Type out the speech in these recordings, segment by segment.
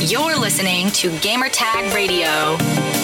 You're listening to Gamertag Radio.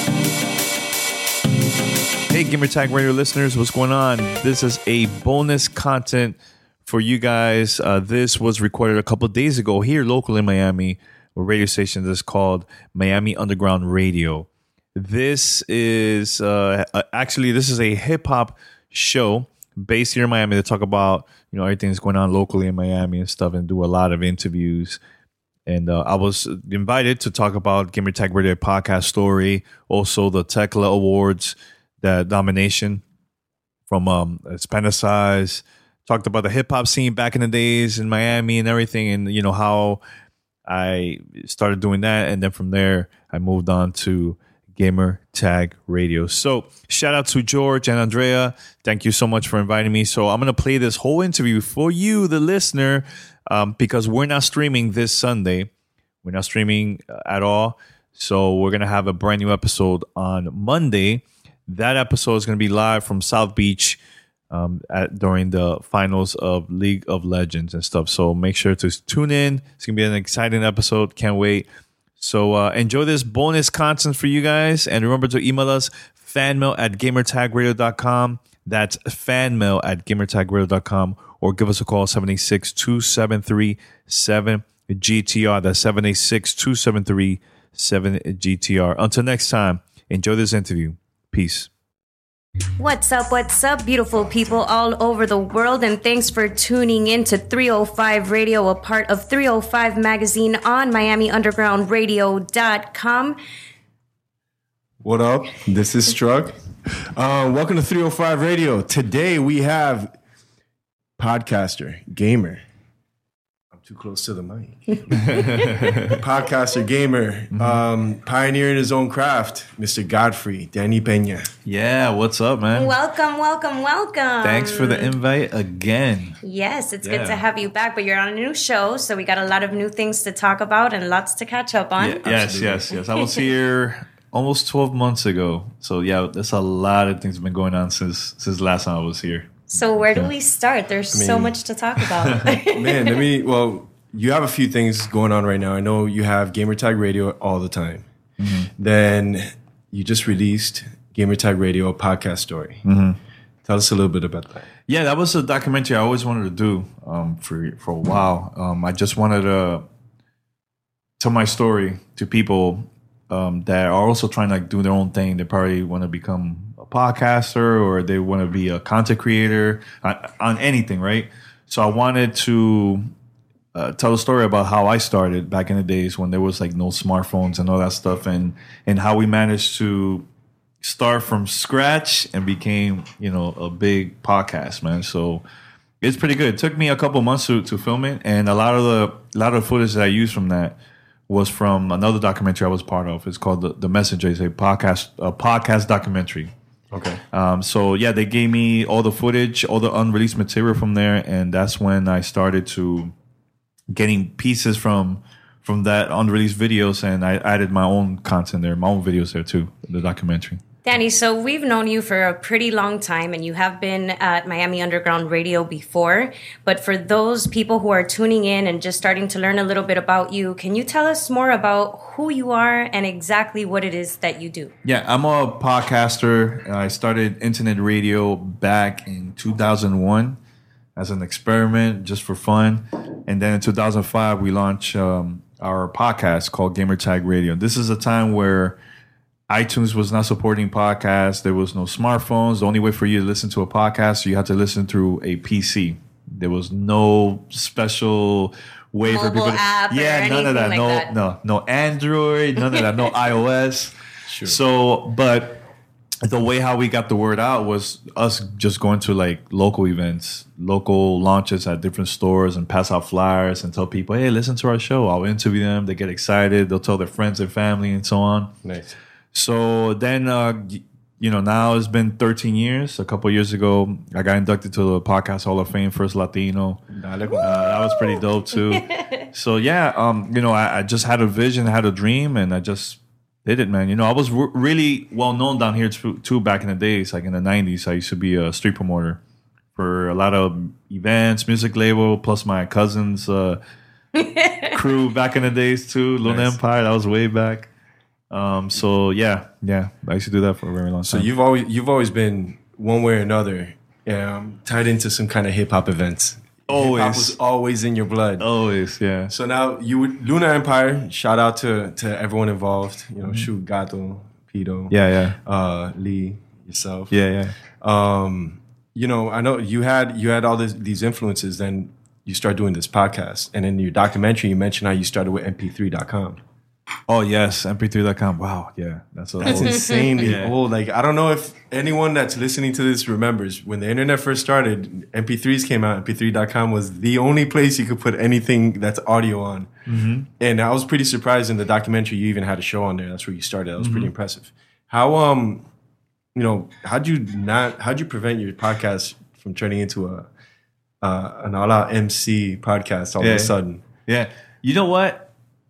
Hey, Gamertag Radio listeners, what's going on? This is a bonus content for you guys. This was recorded a couple days ago here locally in Miami, a radio station that's called Miami Underground Radio. This is this is a hip hop show based here in Miami to talk about everything that's going on locally in Miami and stuff, and do a lot of interviews. And I was invited to talk about Gamertag Radio podcast story, also the Tekla Awards, the nomination from Spanicize. Talked about the hip hop scene back in the days in Miami and everything, and how I started doing that, and then from there I moved on to Gamertag Radio. So shout out to George and Andrea. Thank you so much for inviting me. So I'm going to play this whole interview for you, the listener, because we're not streaming this Sunday. We're not streaming at all. So we're going to have a brand new episode on Monday. That episode is going to be live from South Beach during the finals of League of Legends and stuff. So make sure to tune in. It's going to be an exciting episode. Can't wait. So enjoy this bonus content for you guys. And remember to email us fanmail@gamertagradio.com. That's fanmail@gamertagradio.com. Or give us a call, 786-273-7GTR. That's 786-273-7GTR. Until next time, enjoy this interview. Peace. What's up, beautiful people all over the world, and thanks for tuning in to 305 Radio, a part of 305 Magazine on MiamiUndergroundRadio.com. What up? This is Strug. Welcome to 305 Radio. Today we have podcaster, gamer. I'm too close to the mic. Podcaster, gamer, pioneer in his own craft, Mr. Godfrey, Danny Peña. Yeah, what's up, man? Welcome. Thanks for the invite again. Yes, it's good to have you back, but you're on a new show, so we got a lot of new things to talk about and lots to catch up on. Yes. I was here almost 12 months ago. So yeah, there's a lot of things been going on since last time I was here. So where do we start? There's so much to talk about. Man, you have a few things going on right now. I know you have Gamertag Radio all the time. Mm-hmm. Then you just released Gamertag Radio, a podcast story. Mm-hmm. Tell us a little bit about that. Yeah, that was a documentary I always wanted to do for a while. I just wanted to tell my story to people that are also trying to do their own thing. They probably want to become a podcaster, or they want to be a content creator on anything, right? So I wanted to tell a story about how I started back in the days when there was like no smartphones and all that stuff, and how we managed to start from scratch and became, a big podcast, man. So it's pretty good. It took me a couple months to film it, and a lot of the footage that I used from that was from another documentary I was part of. It's called The Messenger. It's a podcast documentary. Okay. So yeah, they gave me all the footage, all the unreleased material from there, and that's when I started to getting pieces from that unreleased videos, and I added my own content there, my own videos there too, the documentary. Danny, so we've known you for a pretty long time, and you have been at Miami Underground Radio before. But for those people who are tuning in and just starting to learn a little bit about you, can you tell us more about who you are and exactly what it is that you do? Yeah, I'm a podcaster. I started internet radio back in 2001 as an experiment, just for fun. And then in 2005, we launched our podcast called Gamertag Radio. This is a time where iTunes was not supporting podcasts. There was no smartphones. The only way for you to listen to a podcast, you had to listen through a PC. There was no special way for people to... app Yeah, none of that. Like No Android, none of that. No iOS. Sure. So, but the way how we got the word out was us just going to like local events, local launches at different stores, and pass out flyers and tell people, hey, listen to our show. I'll interview them. They get excited. They'll tell their friends and family and so on. Nice. So then, now it's been 13 years. A couple of years ago, I got inducted to the Podcast Hall of Fame, first Latino. That was pretty dope too. So yeah, I just had a vision, had a dream, and I just did it, man. I was really well known down here too back in the days, like in the 90s. I used to be a street promoter for a lot of events, music label, plus my cousins crew back in the days too. Luna Nice. Empire, that was way back. So yeah, I used to do that for a very long time. So you've always been one way or another tied into some kind of hip hop events. Always. Hip hop was always in your blood. Always, yeah. So now Luna Empire. Shout out to everyone involved. You know, Shoot, Gato, Pito, Yeah. Lee, yourself. Yeah. You know, I know you had all these influences. Then you start doing this podcast, and in your documentary, you mentioned how you started with MP3.com. Oh yes, mp3.com. Wow, yeah. That's That's old. insanely Yeah. old. Like, I don't know if anyone that's listening to this remembers when the internet first started, MP3s came out. MP3.com was the only place you could put anything that's audio on. Mm-hmm. And I was pretty surprised in the documentary you even had a show on there. That's where you started. That was pretty impressive. How how'd you prevent your podcast from turning into an all-out MC podcast all of a sudden? Yeah. You know what?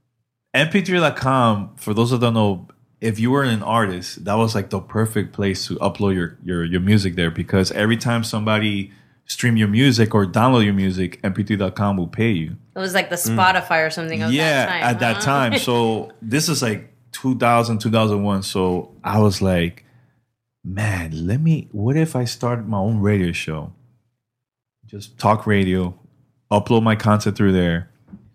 mp3.com, for those that don't know, if you were an artist, that was like the perfect place to upload your music there, because every time somebody stream your music or download your music, mp3.com will pay you. It was like the Spotify or something of Yeah, that time. at that time. So this is like 2000, 2001. So I was like, man, what if I started my own radio show? Just talk radio, upload my content through there.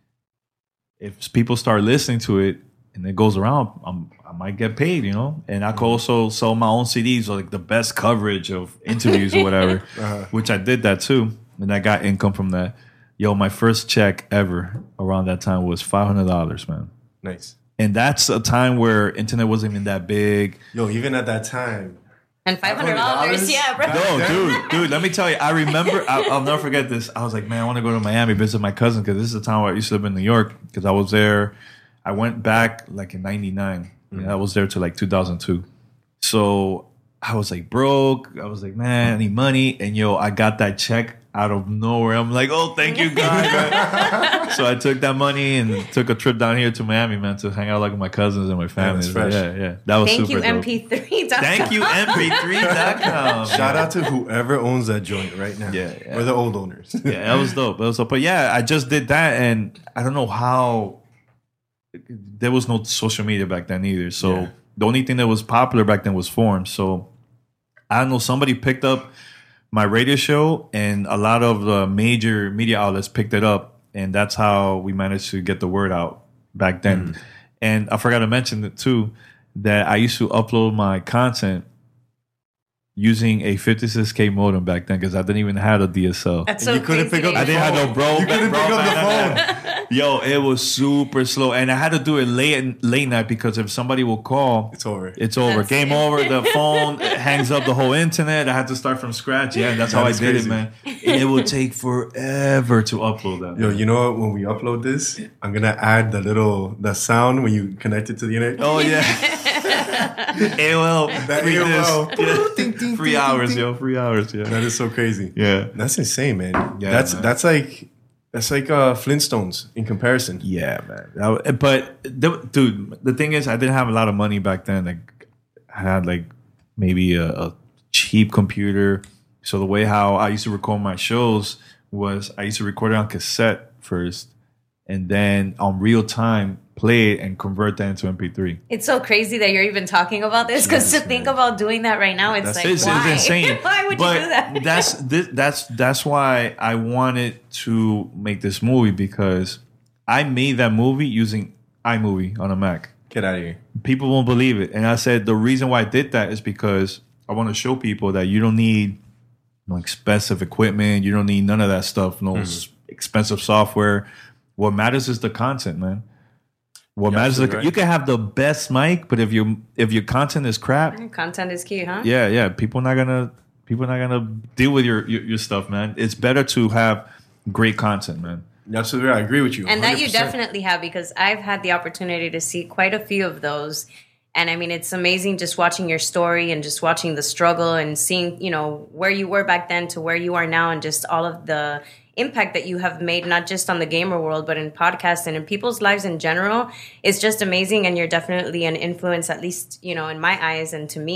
If people start listening to it and it goes around, I might get paid, you know? And I could also sell my own CDs, or like the best coverage of interviews or whatever, which I did that too. And I got income from that. Yo, my first check ever around that time was $500, man. Nice. And that's a time where internet wasn't even that big. Yo, even at that time. And $500, yeah, bro. No, dude, let me tell you. I remember, I'll never forget this. I was like, man, I want to go to Miami, visit my cousin, because this is the time where I used to live in New York, because I was there. I went back like in 99. I was there till like 2002. So I was like broke. I was like, man, I need money. And yo, I got that check out of nowhere. I'm like, oh, thank you, God. Man. So I took that money and took a trip down here to Miami, man, to hang out like with my cousins and my family. that's fresh. Yeah. That was Thank super you, dope. MP3.com. Thank you, mp3.com. Shout out to whoever owns that joint right now. Yeah. Or the old owners. Yeah, that was dope. But yeah, I just did that, and I don't know how. There was no social media back then either. So the only thing that was popular back then was forums. So I don't know, somebody picked up my radio show, and a lot of the major media outlets picked it up, and that's how we managed to get the word out back then. And I forgot to mention it too, that I used to upload my content using a 56K modem back then, because I didn't even have a DSL. That's so You couldn't crazy. pick up I didn't have no bro. You couldn't pick up the phone. Yo, it was super slow, and I had to do it late night, because if somebody will call, It's over. It's over. That's Game it. over. The phone hangs up the whole internet. I had to start from scratch. Yeah, and that's how I That's did crazy. it, man. And it would take forever to upload that. Yo, you know what? When we upload this, I'm gonna add the sound when you connect it to the internet. Oh yeah. AOL. That Free AOL. disc. Ding, ding, Free ding, hours, ding, yo. Free hours. Yeah. That is so crazy. Yeah. That's insane, man. Yeah, that's man. that's like Flintstones in comparison. Yeah, man. But dude, the thing is, I didn't have a lot of money back then. Like, I had like maybe a cheap computer. So the way how I used to record my shows was I used to record it on cassette first, and then on real time play it and convert that into MP3. It's so crazy that you're even talking about this, because to think about doing that right now, it's like, It's why? insane. Why would But you do that? that's why I wanted to make this movie, because I made that movie using iMovie on a Mac. Get out of here. People won't believe it. And I said the reason why I did that is because I want to show people that you don't need no expensive equipment. You don't need none of that stuff. No expensive software. What matters is the content, man. What matters is right. you can have the best mic, but if your content is crap, Content is key, huh? yeah, people not gonna deal with your stuff, man. It's better to have great content, man. Absolutely, I agree with you. And that you 100%. definitely have, because I've had the opportunity to see quite a few of those. And I mean, it's amazing just watching your story and just watching the struggle and seeing, where you were back then to where you are now, and just all of the impact that you have made, not just on the gamer world, but in podcasts and in people's lives in general. It's just amazing. And you're definitely an influence, at least, in my eyes and to me.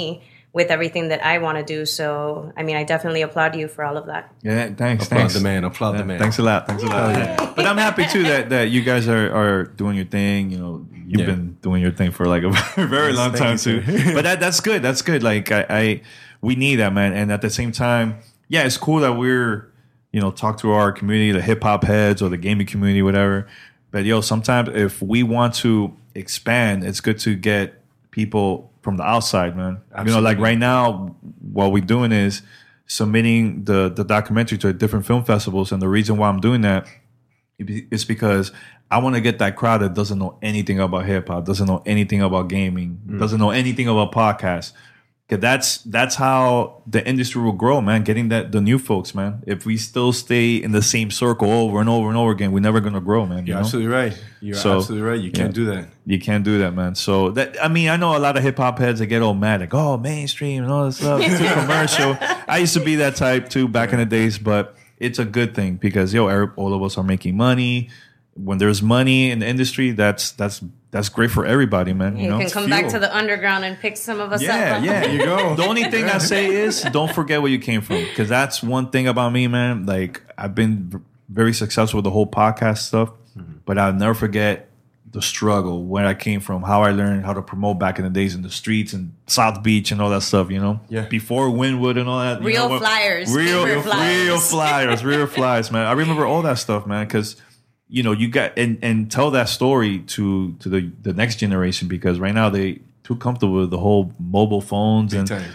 with everything that I want to do. So, I mean, I definitely applaud you for all of that. Yeah, thanks. Applaud thanks. the man. Applaud the man. Thanks a lot. Thanks a lot. Yeah. But I'm happy too that you guys are doing your thing. You know, you've been doing your thing for like a very long time too. But that's good. That's good. Like we need that, man. And at the same time, yeah, it's cool that we're, talk to our community, the hip hop heads or the gaming community, whatever. But sometimes if we want to expand, it's good to get people from the outside, man. Absolutely. Like right now, what we're doing is submitting the documentary to different film festivals. And the reason why I'm doing that is because I want to get that crowd that doesn't know anything about hip hop, doesn't know anything about gaming, doesn't know anything about podcasts. Because that's how the industry will grow, man. Getting the new folks, man. If we still stay in the same circle over and over and over again, we're never gonna grow, man. You're absolutely right. You're absolutely right. You can't do that. You can't do that, man. So I know a lot of hip hop heads that get all mad, like, oh, mainstream and all this stuff, it's too commercial. I used to be that type too back in the days, but it's a good thing because all of us are making money. When there's money in the industry, that's great for everybody, man. You can come back to the underground and pick some of us up. Yeah, there you go. The only thing I say is don't forget where you came from, because that's one thing about me, man. Like, I've been very successful with the whole podcast stuff, but I'll never forget the struggle, where I came from, how I learned how to promote back in the days in the streets and South Beach and all that stuff, Yeah. Before Wynwood and all that. Real flyers. Real flyers, man. I remember all that stuff, man, because you got and tell that story to the next generation, because right now they too comfortable with the whole mobile phones. Big time.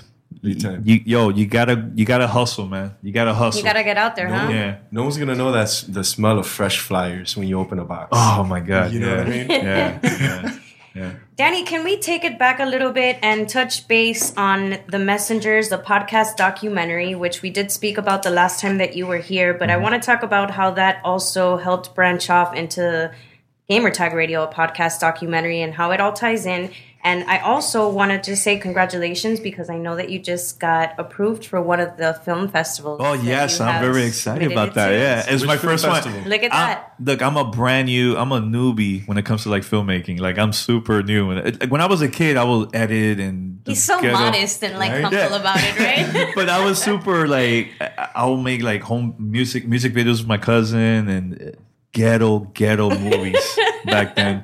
You gotta hustle, man. You gotta hustle. You gotta get out there, huh? Yeah. No one's gonna know that's the smell of fresh flyers when you open a box. Oh my God. You know what I mean? Yeah. Danny, can we take it back a little bit and touch base on The Messengers, the podcast documentary, which we did speak about the last time that you were here, but I want to talk about how that also helped branch off into Gamertag Radio, a podcast documentary, and how it all ties in. And I also wanted to say congratulations, because I know that you just got approved for one of the film festivals. Oh, yes. I'm very excited about that. Yeah. It's my first one. Look at that. Look, I'm a newbie when it comes to like filmmaking. Like, I'm super new. When I was a kid, I will edit and he's so modest and like humble about it, right? But I was super like, I will make like home music videos with my cousin and ghetto movies back then.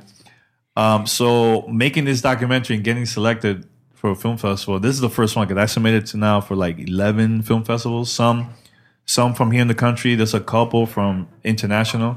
So making this documentary and getting selected for a film festival, this is the first one, because I submitted to now for like 11 film festivals, some from here in the country. There's a couple from international.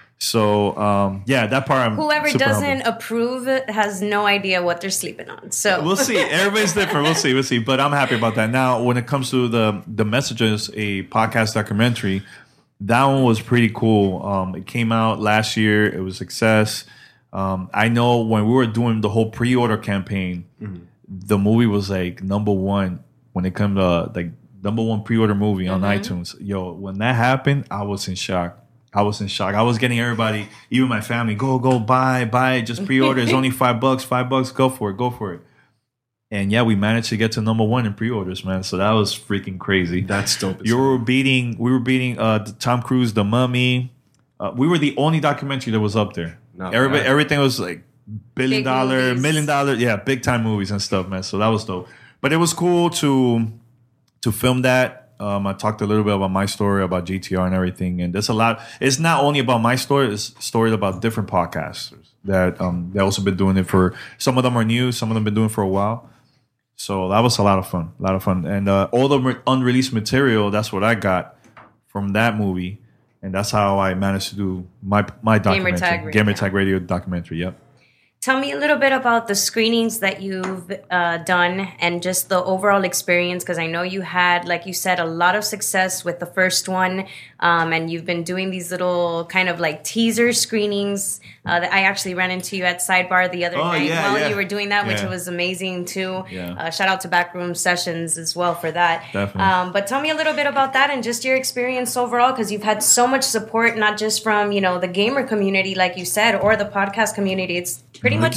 So that part I'm whoever super doesn't humble. approve has no idea what they're sleeping on. So We'll see. Everybody's different. We'll see. But I'm happy about that. Now, when it comes to the Messengers, a podcast documentary, that one was pretty cool. It came out last year. It was a success. I know when we were doing the whole pre-order campaign, the movie was like number one when it comes to like number one pre-order movie on iTunes. When that happened, I was in shock. I was getting everybody, even my family, go buy, just pre-order. It's only $5, go for it. And we managed to get to number one in pre-orders, man. So that was freaking crazy. That's dope. We were beating Tom Cruise, The Mummy. We were the only documentary that was up there. Everything was like $1 billion, $1 million, big time movies and stuff, man. So that was dope. But it was cool to film that. I talked a little bit about my story, about GTR and everything, and there's a lot. It's not only about my story; it's stories about different podcasters that they also been doing it for. Some of them are new, some of them been doing it for a while. So that was a lot of fun, and all the unreleased material. That's what I got from that movie. And that's how I managed to do my documentary, Gamertag Radio documentary. Yep. Tell me a little bit about the screenings that you've done and just the overall experience, because I know you had, like you said, a lot of success with the first one, and you've been doing these little kind of like teaser screenings that I actually ran into you at Sidebar the other night while you were doing that, which was amazing too. Yeah. Shout out to Backroom Sessions as well for that. Definitely. But tell me a little bit about that and just your experience overall, because you've had so much support, not just from the gamer community, like you said, or the podcast community. It's pretty much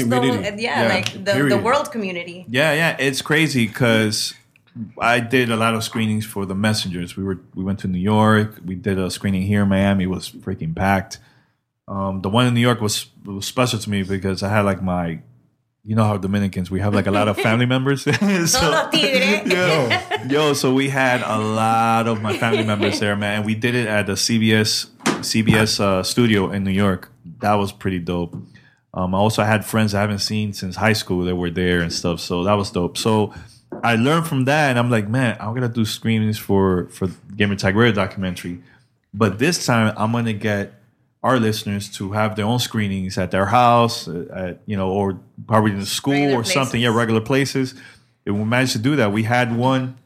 the world community. Yeah, it's crazy because I did a lot of screenings for The Messengers. We went to New York. We did a screening here in Miami. It was freaking packed. The one in New York was special to me because I had like my you know how Dominicans, we have like a lot of family members. So we had a lot of my family members there, man. And we did it at the CBS studio in New York. That was pretty dope. I also had friends I haven't seen since high school that were there and stuff. So that was dope. So I learned from that, and I'm like, man, I'm gonna do screenings for Gamertag Radio documentary. But this time, I'm gonna get our listeners to have their own screenings at their house, or probably in the school regular or places. Something. Yeah, regular places. And we managed to do that. We had one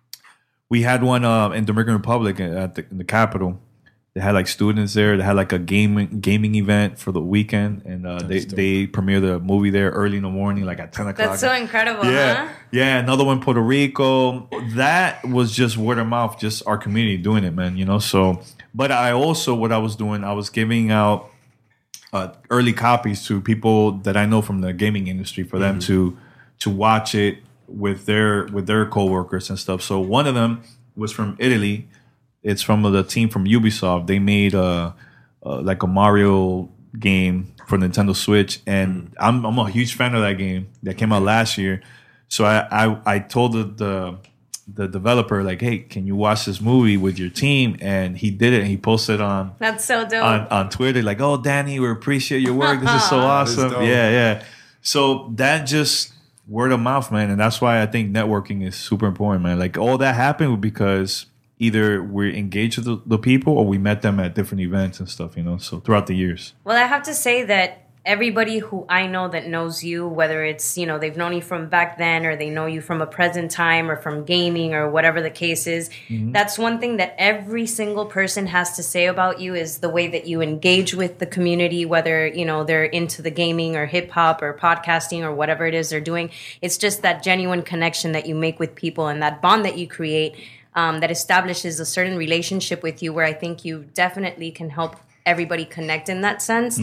in Dominican Republic in the capital. They had like students there. They had like a gaming event for the weekend, and they premiered the movie there early in the morning, like at 10 o'clock. That's so incredible, yeah. Huh? Yeah, another one, Puerto Rico. That was just word of mouth, just our community doing it, man. So. But I was giving out early copies to people that I know from the gaming industry for them to watch it with their coworkers and stuff. So one of them was from Italy. It's from the team from Ubisoft. They made like a Mario game for Nintendo Switch, and I'm a huge fan of that game. That came out last year. So I told the developer, like, hey, can you watch this movie with your team? And he did it, and he posted on that's so dope on Twitter, like, oh, Danny, we appreciate your work. This is so awesome. Yeah. So that just word of mouth, man, and that's why I think networking is super important, man. Like all that happened because either we're engaged with the people or we met them at different events and stuff, so throughout the years. Well, I have to say that everybody who I know that knows you, whether it's, they've known you from back then or they know you from a present time or from gaming or whatever the case is, that's one thing that every single person has to say about you is the way that you engage with the community, whether, they're into the gaming or hip hop or podcasting or whatever it is they're doing. It's just that genuine connection that you make with people and that bond that you create that establishes a certain relationship with you where I think you definitely can help everybody connect in that sense.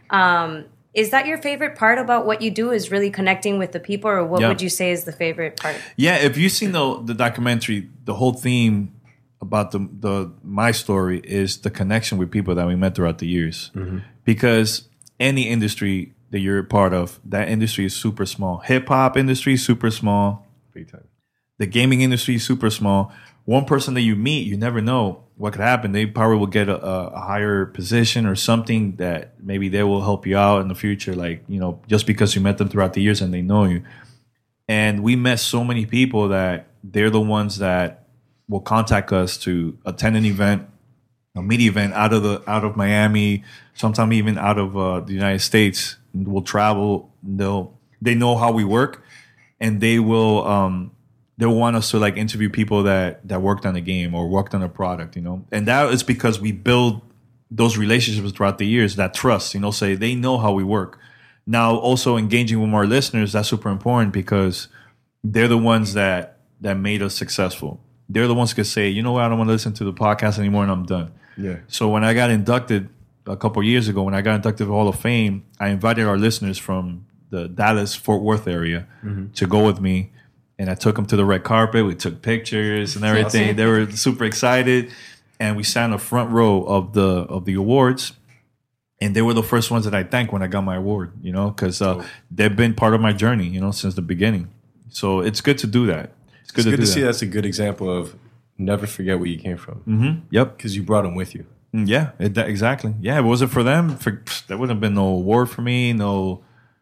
Is that your favorite part about what you do, is really connecting with the people, or what would you say is the favorite part? Yeah, if you've seen the documentary, the whole theme about my story is the connection with people that we met throughout the years. Because any industry that you're a part of, that industry is super small. Hip-hop industry, super small. The gaming industry, super small. One person that you meet, you never know what could happen. They probably will get a higher position or something that maybe they will help you out in the future. Like, just because you met them throughout the years and they know you. And we met so many people that they're the ones that will contact us to attend an event, a media event out of Miami, sometimes even out of the United States. We'll travel. They know how we work, and they will. They'll want us to like interview people that worked on the game or worked on a product, and that is because we build those relationships throughout the years, that trust, say they know how we work. Now, also engaging with our listeners, that's super important because they're the ones that made us successful. They're the ones who could say, you know what, I don't want to listen to the podcast anymore and I'm done. Yeah. So when I got inducted a couple of years ago, when I got inducted to the Hall of Fame, I invited our listeners from the Dallas-Fort Worth area to go with me. And I took them to the red carpet. We took pictures and everything. Awesome. They were super excited. And we sat in the front row of the awards. And they were the first ones that I thanked when I got my award, because they've been part of my journey, since the beginning. So it's good to do that. It's good to see that's a good example of never forget where you came from. Yep. Because you brought them with you. Yeah, exactly. Yeah, if it wasn't for them, there wouldn't have been no award for me, no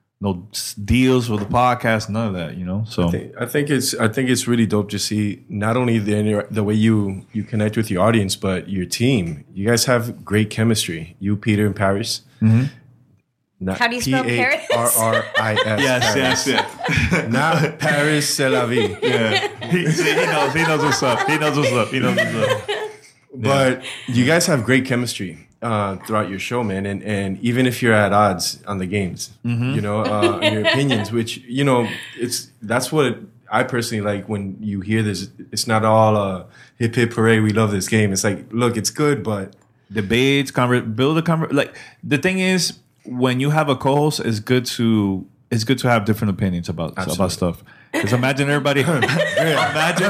deals with the podcast, none of that, So I think it's really dope to see not only the way you connect with your audience, but your team. You guys have great chemistry. You, Peter, and Paris. How do you spell Paris? Yes. Not Paris, c'est la vie. Yeah, he knows what's up. He knows what's up. But you guys have great chemistry throughout your show, man. And even if you're at odds on the games, your opinions, which, that's what I personally like when you hear this. It's not all hip hip hooray, we love this game. It's like, look, it's good, but debates, build a conversation. Like, the thing is, when you have a co-host, it's good to have different opinions about stuff. Because imagine everybody,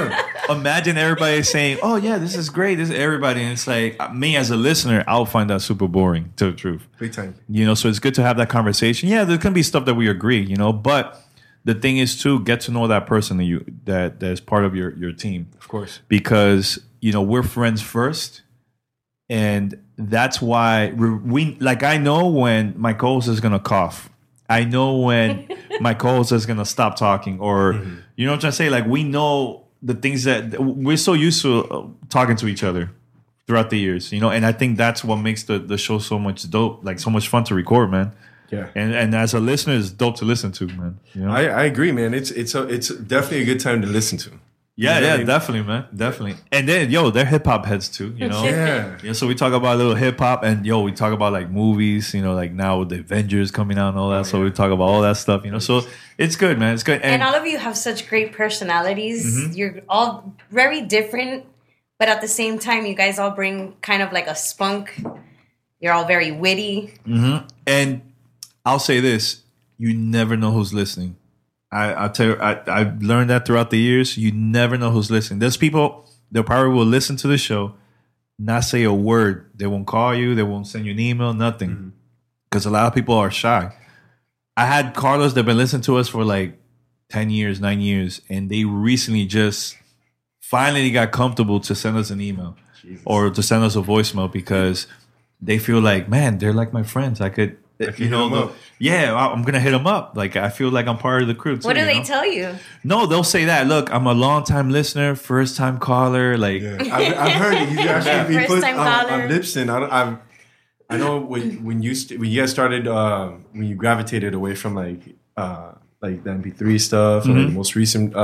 imagine everybody saying, "Oh yeah, this is great." This is everybody, and it's like me as a listener, I'll find that super boring. To the truth, Big time. so it's good to have that conversation. Yeah, there can be stuff that we agree, but the thing is to get to know that person that is part of your team, Of course. because we're friends first, and that's why we like. I know when my co-host is gonna cough. I know when my co-host is gonna stop talking, or you know what I'm trying to say. Like we know the things that we're so used to talking to each other throughout the years, and I think that's what makes the show so much dope, like so much fun to record, man. Yeah. And as a listener, it's dope to listen to, man. I agree, man. It's definitely a good time to listen to. Yeah, definitely, man. Definitely. And then, they're hip hop heads too, Yeah. So we talk about a little hip hop, and we talk about like movies, like now with the Avengers coming out and all that. So we talk about all that stuff, So it's good, man. It's good. And all of you have such great personalities. You're all very different, but at the same time, you guys all bring kind of like a spunk. You're all very witty. And I'll say this: you never know who's listening. I'll tell you, I've learned that throughout the years. You never know who's listening. There's people that probably will listen to the show, not say a word. They won't call you. They won't send you an email. Nothing, because a lot of people are shy. I had Carlos that been listening to us for like 10 years, 9 years, and they recently just finally got comfortable to send us an email or to send us a voicemail, because they feel like, man, they're like my friends. I could. I'm gonna hit them up. Like I feel like I'm part of the crew too. What do they tell you? No, they'll say that. Look, I'm a long time listener, first time caller. Like I've heard it. You actually be put First-time on caller. Libsyn. I know when you guys started when you gravitated away from like the MP3 stuff and the most recent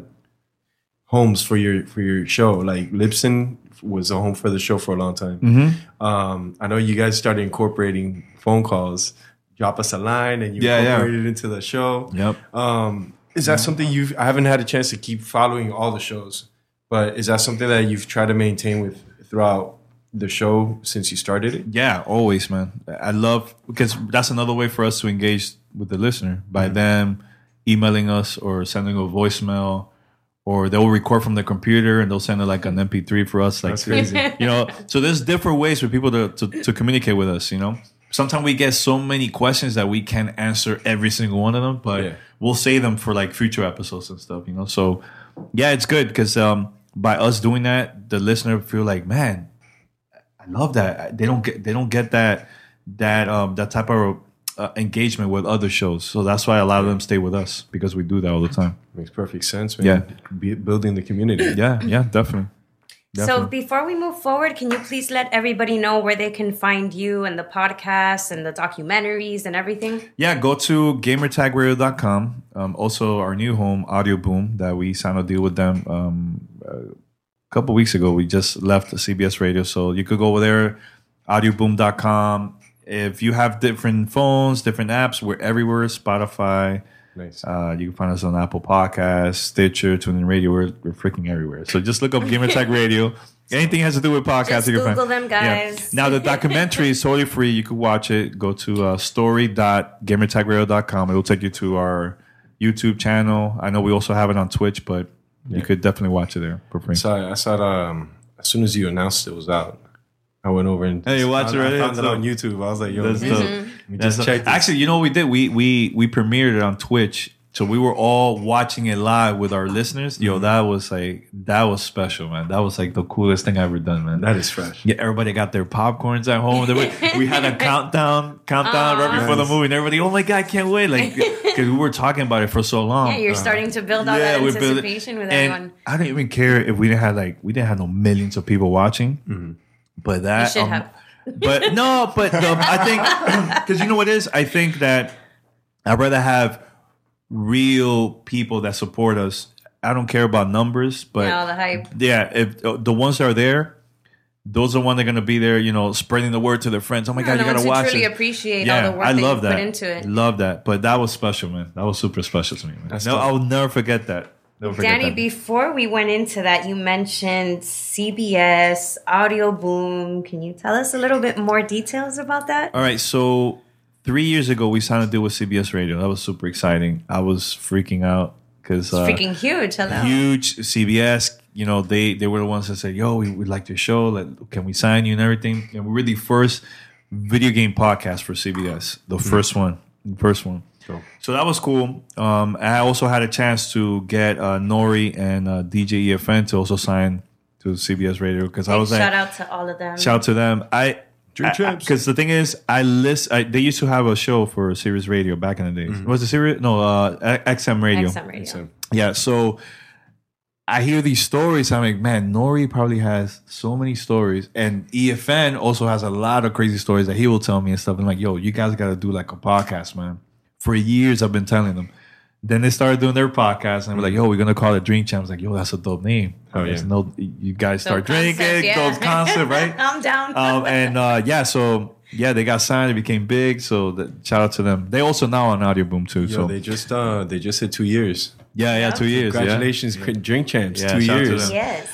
homes for your show. Like Libsyn was a home for the show for a long time. I know you guys started incorporating phone calls. Drop us a line and you incorporate it into the show. Yep. Is that something I haven't had a chance to keep following all the shows, but is that something that you've tried to maintain throughout the show since you started it? Yeah, always, man. I love, because that's another way for us to engage with the listener by them emailing us or sending a voicemail, or they'll record from their computer and they'll send it like an MP3 for us. Like, That's crazy. So there's different ways for people to communicate with us, Sometimes we get so many questions that we can't answer every single one of them, but we'll save them for like future episodes and stuff, So yeah, it's good because by us doing that, the listener feel like, man, I love that. They don't get that type of engagement with other shows. So that's why a lot of them stay with us, because we do that all the time. Makes perfect sense, man. Building the community. Yeah, definitely. So before we move forward, can you please let everybody know where they can find you and the podcasts and the documentaries and everything? Yeah, go to gamertagradio.com. Also, our new home, Audio Boom, that we signed a deal with them a couple weeks ago. We just left CBS Radio, so you could go over there, audioboom.com. If you have different phones, different apps, we're everywhere. Spotify. Nice. You can find us on Apple Podcasts, Stitcher, TuneIn Radio. We're freaking everywhere. So just look up Gamertag Radio. Anything has to do with podcasts, Just you can Google find. them, guys. Yeah. Now the documentary is totally free. You can watch it. Go to story.gamertagradio.com. It'll take you to our YouTube channel. I know we also have it on Twitch, but you could definitely watch it there for free. I saw it as soon as you announced it was out. I went over and you watch it already? I found it on YouTube. I was like, yo, That's dope. let me just check this. Actually, you know what we did? We premiered it on Twitch. So we were all watching it live with our listeners. Yo, that was special, man. That was like the coolest thing I ever done, man. That is fresh. Yeah, everybody got their popcorns at home. We had a countdown right before the movie, and everybody, oh my god, I can't wait! Like, because we were talking about it for so long. Yeah, you're starting to build out that anticipation with and everyone. I don't even care if we didn't have no millions of people watching, but that You should have. But no, I think because you know what it is. I think that I'd rather have real people that support us. I don't care about numbers, but the hype. Yeah, if the ones that are there, those are the ones that are going to be there, spreading the word to their friends. Oh my God, you got to watch truly it. appreciate all the work that you put into it. Love that. But that was special, man. That was super special to me, man. I will never forget that. Danny, before we went into that, you mentioned CBS, Audio Boom. Can you tell us a little bit more details about that? All right, so 3 years ago, we signed a deal with CBS Radio. That was super exciting. I was freaking out because It's freaking huge. Hello. Huge. CBS they were the ones that said, "Yo, we like your show. Like, can we sign you and everything?" And we were the first video game podcast for CBS, the first one. Cool. So that was cool. I also had a chance to get Nori and DJ EFN to also sign to CBS Radio because I was shout out to all of them. Shout out to them. Drink champs. Because the thing is, they used to have a show for Sirius Radio back in the days. Was it Sirius? No, XM Radio. XM Radio. Yeah, so I hear these stories. I'm like, man, Nori probably has so many stories. And EFN also has a lot of crazy stories that he will tell me and stuff. And like, yo, you guys got to do like a podcast, man. For years, I've been telling them. Then they started doing their podcast, and we're like, yo, we're going to call it Drink Champs. Like, yo, that's a dope name. Oh, yeah. You guys start Dope concept, drinking, yeah. dope concept, right? I'm down. They got signed, they became big. So shout out to them. They also now on Audio Boom too. Yo, So they just hit 2 years. yeah, 2 years. Congratulations, Drink Champs. Yeah, 2 shout out to years. them. Yes.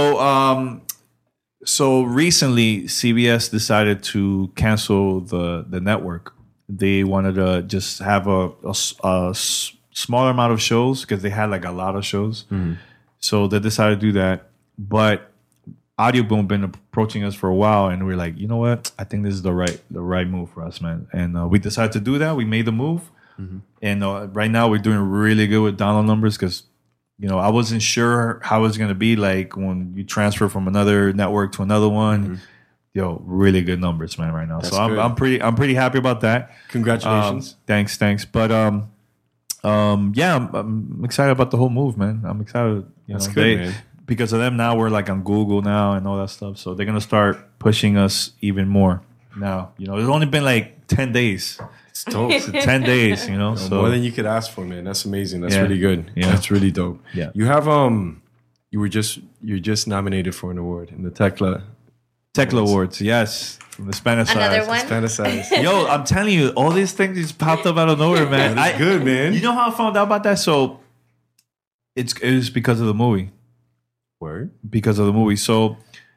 So recently, CBS decided to cancel the network. They wanted to just have a smaller amount of shows because they had like a lot of shows. So they decided to do that. But Audio Boom been approaching us for a while, and we're like, you know what? I think this is the right move for us, man. And we decided to do that. We made the move, and right now we're doing really good with download numbers because I wasn't sure how it's gonna be like when you transfer from another network to another one. Yo, really good numbers, man, right now. That's so I'm pretty happy about that. Congratulations. Thanks. But I'm excited about the whole move, man. I'm excited. That's good, man. Because of them now we're like on Google now and all that stuff. So they're gonna start pushing us even more now. It's only been like 10 days. It's dope. 10 days, so More than you could ask for, man. That's amazing. That's Yeah. really good. Yeah. That's really dope. Yeah. You have you're just nominated for an award in the Tekla Awards, yes. From the Spanish Another side. one? Spanish side. Yo, I'm telling you, all these things just popped up out of nowhere, man. That's good, man. You know how I found out about that? So it was because of the movie. Word. Because of the movie. So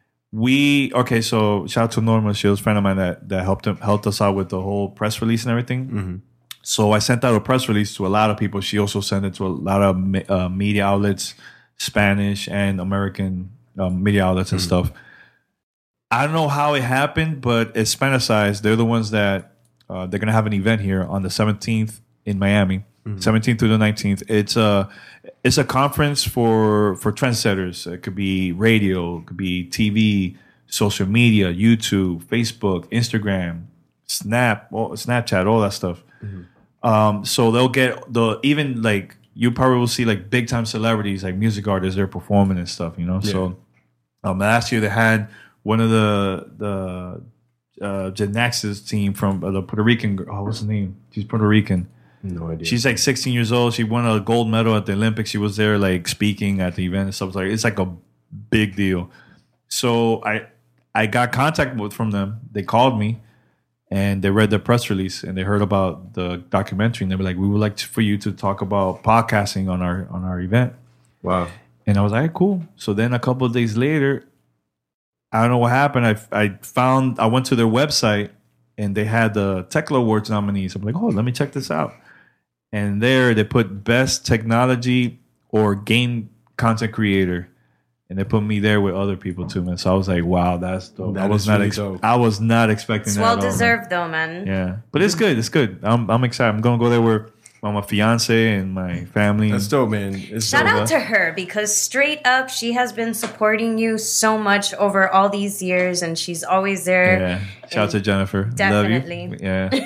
so shout out to Norma. She was a friend of mine that helped us out with the whole press release and everything. So I sent out a press release to a lot of people. She also sent it to a lot of media outlets, Spanish and American media outlets and stuff. I don't know how it happened, but it's Spanicized. They're the ones that they're going to have an event here on the 17th in Miami, 17th through the 19th. It's a conference for trendsetters. It could be radio, it could be TV, social media, YouTube, Facebook, Instagram, Snapchat, all that stuff. So they'll get even like you probably will see like big time celebrities like music artists they're performing and stuff. So last year they had one of the gymnastics team from the Puerto Rican girl. Oh, what's her name? She's Puerto Rican. No idea. She's like 16 years old. She won a gold medal at the Olympics. She was there like speaking at the event and stuff. It's like a big deal. So I got contact from them. They called me and they read the press release and they heard about the documentary and they were like, we would like for you to talk about podcasting on our event. Wow. And I was like, cool. So then a couple of days later, I don't know what happened. I went to their website and they had the Tekla Awards nominees. I'm like, oh, let me check this out. And there they put best technology or game content creator. And they put me there with other people too, man. So I was like, wow, that's dope. That is really dope. I was not expecting It's that. well at all, man. deserved, though, man. Yeah. But it's good. It's good. I'm excited. I'm going to go there with my fiance and my family. That's dope, man. It's Shout dope. out to her because straight up, she has been supporting you so much over all these years, and she's always there. Yeah. Shout out to Jennifer. Definitely. Love you.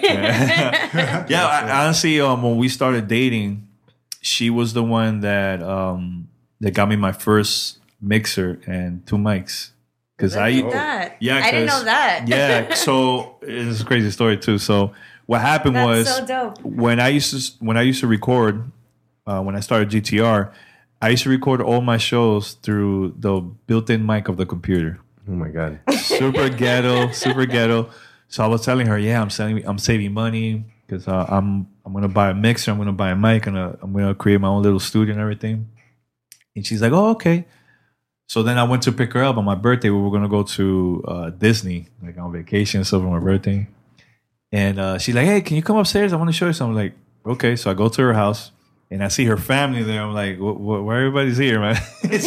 Yeah. Yeah. Honestly, when we started dating, she was the one that got me my first mixer and 2 mics. Because Look at that. Yeah, I didn't know that. Yeah. So it's a crazy story too. So what happened was so dope. when I used to record, when I started GTR, I used to record all my shows through the built-in mic of the computer. Oh my God. Super ghetto. So I was telling her, yeah, I'm saving money because I'm gonna buy a mixer, I'm gonna buy a mic, and I'm gonna create my own little studio and everything. And she's like, oh, okay. So then I went to pick her up on my birthday. We were gonna go to Disney, like on vacation and stuff for my birthday. And she's like, hey, can you come upstairs? I want to show you something. I'm like, okay. So I go to her house and I see her family there. I'm like, why everybody's here, man?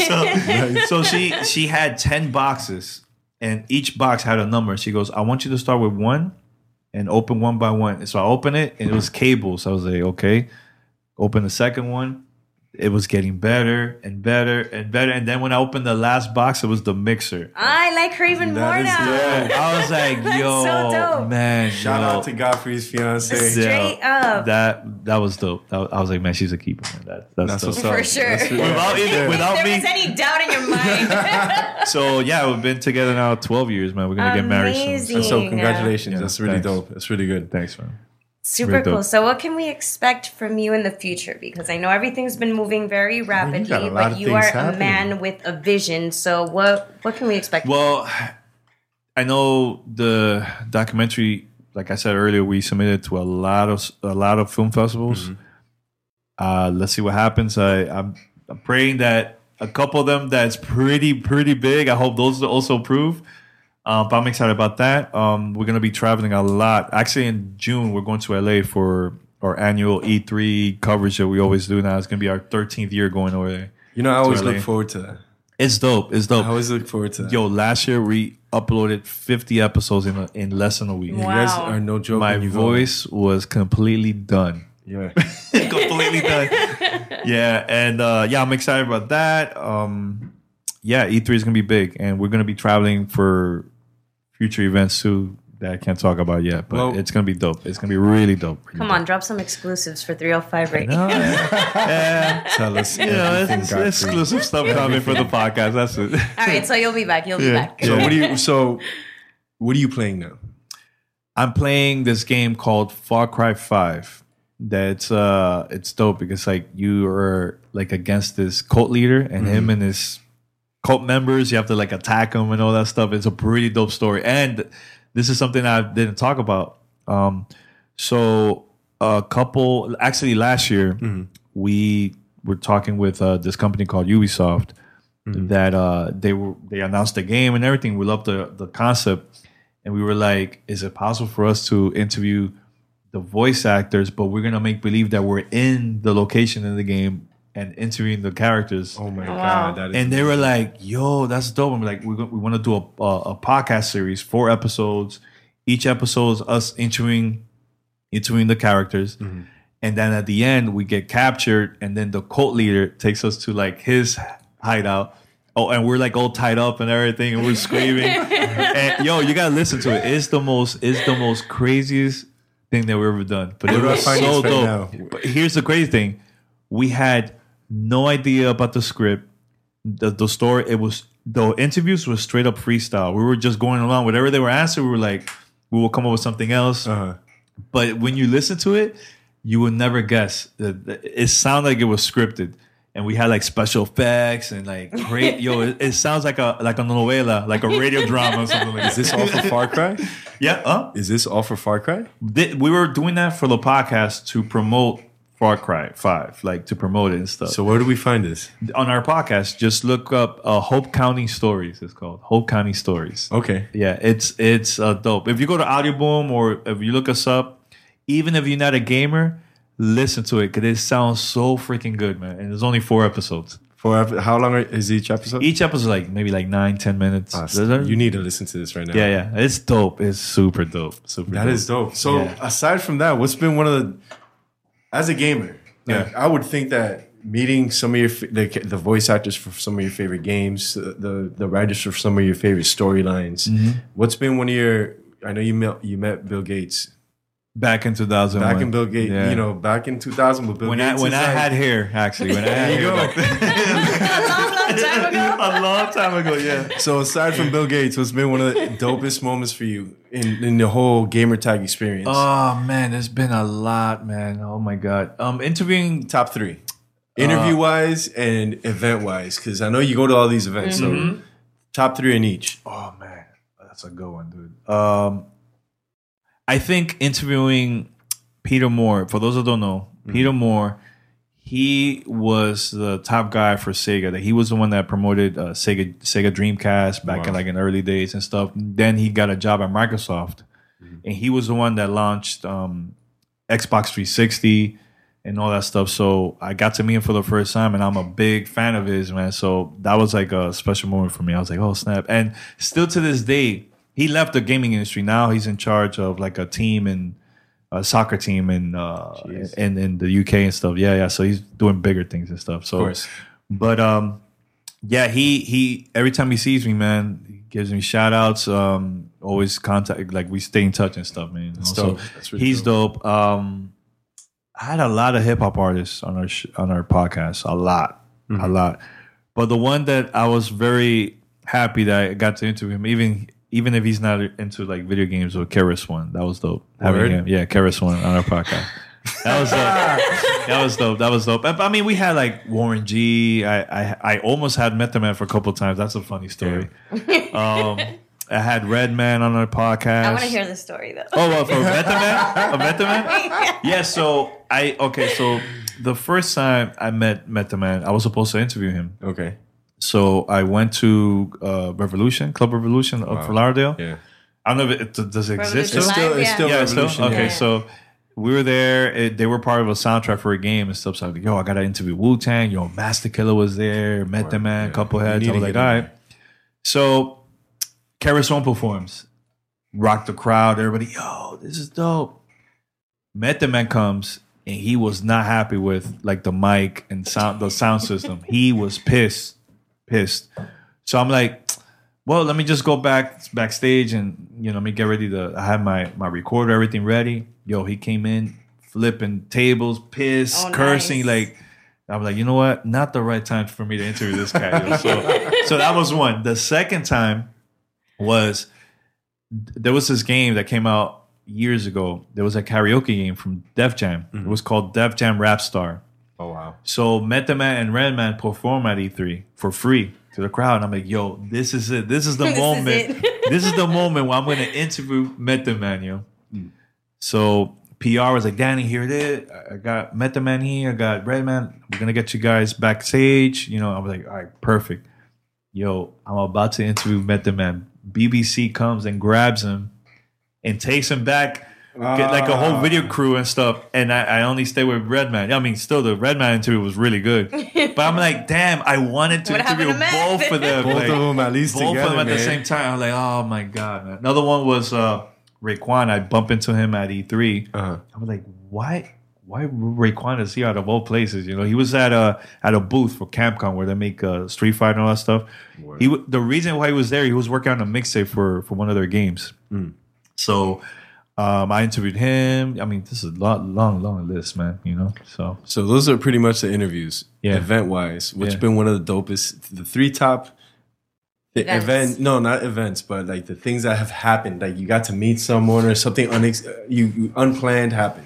so she had 10 boxes, and each box had a number. She goes, I want you to start with 1 and open one by one. So I opened it, and it was cables. I was like, okay. Open the second one. It was getting better and better and better. And then when I opened the last box, it was the mixer. I like her even more now. Yeah. I was like, yo, so dope. man. Shout out to Godfrey's fiance. Straight up. That was dope. I was like, man, she's a keeper, man. That's dope. what's up. For sure. Without if me. there was any doubt in your mind. So yeah, we've been together now 12 years, man. We're gonna get married soon. Amazing. So congratulations. Yeah, That's really thanks. dope. That's really good. Thanks, man. Super Very cool. dope. So what can we expect from you in the future? Because I know everything's been moving very rapidly, got a lot but of you are things a happening. man with a vision. So what can we expect? Well, I know the documentary, like I said earlier, we submitted to a lot of film festivals. Let's see what happens. I'm praying that a couple of them that's pretty big. I hope those also prove. But I'm excited about that. We're gonna be traveling a lot. Actually, in June, we're going to LA for our annual E3 coverage that we always do now. It's gonna be our 13th year going over there. You know, I always LA. look forward to that. It's dope. It's dope. I always look forward to that. Yo, last year we uploaded 50 episodes in less than a week. You guys Wow. are no joke. My when you go. voice was completely done. Yeah. Completely done. Yeah, and I'm excited about that. Yeah, E3 is gonna be big, and we're gonna be traveling for future events too that I can't talk about yet, but Well- it's gonna be dope. It's gonna be really dope. Come on, drop some exclusives for 305 right No, now. yeah, Tell us. you know, everything, it's Godfrey. exclusive stuff coming for the podcast. That's it. All right, so you'll be back. You'll be back. So what are you playing now? I'm playing this game called Far Cry 5. That's it's dope because like you are like against this cult leader and him and his cult members. You have to like attack them and all that stuff. It's a pretty dope story. And this is something I didn't talk about. So actually last year we were talking with this company called Ubisoft that they announced the game and everything. We loved the concept. And we were like, is it possible for us to interview the voice actors, but we're going to make believe that we're in the location in the game and interviewing the characters? Oh my Wow. God. That is And they were like, yo, that's dope. I'm like, we want to do a podcast series, 4 episodes. Each episode is us interviewing the characters. And then at the end, we get captured. And then the cult leader takes us to like his hideout. Oh, and we're like all tied up and everything. And we're screaming. And yo, you got to listen to it. It's the most craziest thing that we've ever done. But Where it do I was find so this right dope. now? But here's the crazy thing. We had no idea about the script, the story. The interviews were straight up freestyle. We were just going along. Whatever they were asking, we were like, we will come up with something else. But when you listen to it, you would never guess. It sounded like it was scripted. And we had like special effects and like great. It sounds like a novela, like a radio drama or something like that. Is this all for Far Cry? Yeah. Is this all for Far Cry? We were doing that for the podcast to promote Far Cry 5, like to promote it and stuff. So where do we find this? On our podcast, just look up Hope County Stories. It's called Hope County Stories. Okay. Yeah, it's dope. If you go to Audioboom or if you look us up, even if you're not a gamer, listen to it because it sounds so freaking good, man. And there's only 4 episodes. How long is each episode? Each episode like maybe like 9-10 minutes. You need to listen to this right now. Yeah. It's dope. It's super dope. Super That dope. is dope. So Yeah. aside from that, what's been one of the, as a gamer, like, Yeah. I would think that meeting some of your the voice actors for some of your favorite games, the writers for some of your favorite storylines. What's been one of your? I know you met Bill Gates Back in 2001. back in Bill Gates. Yeah. You know, back in 2000 with Bill when Gates. I had hair, actually. When I had hair. long time ago. A long time ago, yeah. So aside from Bill Gates, what's been one of the dopest moments for you in the whole gamer tag experience? Oh man, there's been a lot, man. Oh my god. Interviewing Top 3, interview wise and event wise, because I know you go to all these events. So top 3 in each. Oh man, that's a good one, dude. I think interviewing Peter Moore. For those that don't know, Peter Moore, he was the top guy for Sega. That he was the one that promoted Sega Dreamcast back in like in early days and stuff. Then he got a job at Microsoft, and he was the one that launched Xbox 360. and all that stuff. So I got to meet him for the first time, and I'm a big fan of his, man. So that was like a special moment for me. I was like, oh snap! And still to this day, he left the gaming industry. Now he's in charge of like a team and a soccer team in the UK and stuff. Yeah. So he's doing bigger things and stuff. So, Of course. but yeah, he every time he sees me, man, he gives me shout outs. Always contact, like we stay in touch and stuff, man. That's So dope. That's really he's dope. I had a lot of hip hop artists on our podcast, a lot. But the one that I was very happy that I got to interview him, even if he's not into like video games, or Keras One, that was dope. Having him, yeah, Keras One on our podcast. That was dope. That was dope. I mean, we had like Warren G. I almost had Method Man for a couple of times. That's a funny story. I had Redman on our podcast. I want to hear the story though. Oh, well, for Method Man? A Method Man? Yeah, so so the first time I met Method Man, I was supposed to interview him. Okay. So I went to Club Revolution of Fort Lauderdale. Yeah. I don't know if it does it exist. Revolution still? Live, It's still Yeah, still? Revolution. Okay, yeah. so we were there. They were part of a soundtrack for a game and stuff. So I was like, yo, I got to interview Wu-Tang. Yo, Master Killer was there. Method Man, yeah. couple heads. You I need was to like, get all in right. So Keras One performs. Rock the crowd. Everybody, yo, this is dope. Method Man comes, and he was not happy with like the mic and the sound system. He was pissed. So I'm like, well, let me just go backstage and let me get ready I had my recorder, everything ready. Yo, he came in flipping tables, pissed, Oh, cursing. nice. Like, I'm like, you know what? Not the right time for me to interview this guy. Yo. So that was one. The second time was there was this game that came out years ago. There was a karaoke game from Def Jam. It was called Def Jam Rap Star. Oh wow. So Method Man and Redman perform at E3 for free to the crowd. And I'm like, yo, this is it. This is the This is moment. it. This is the moment where I'm going to interview Method Man, yo. So PR was like, Danny, here it is. I got Method Man here. I got Redman. We're going to get you guys backstage. I was like, all right, perfect. Yo, I'm about to interview Method Man. BBC comes and grabs him and takes him back. Get like a whole video crew and stuff, and I only stay with Redman. I mean, still the Redman interview was really good, but I'm like, damn, I wanted to What happened interview to Meth? both of them, Both like, of them at least both together, of them at man. the same time. I'm like, oh my god, man. Another one was Raekwon. I bumped into him at E3. Uh-huh. I was like, why Raekwon is here out of all places? He was at a booth for Capcom where they make Street Fighter and all that stuff. Word. The reason why he was there, he was working on a mixtape for one of their games. So I interviewed him. I mean, this is a long list, man. So So those are pretty much the interviews, Yeah. event-wise. What's Yeah. been one of the dopest? The three top Events. no, not events, but like the things that have happened. Like you got to meet someone or something you unplanned happened.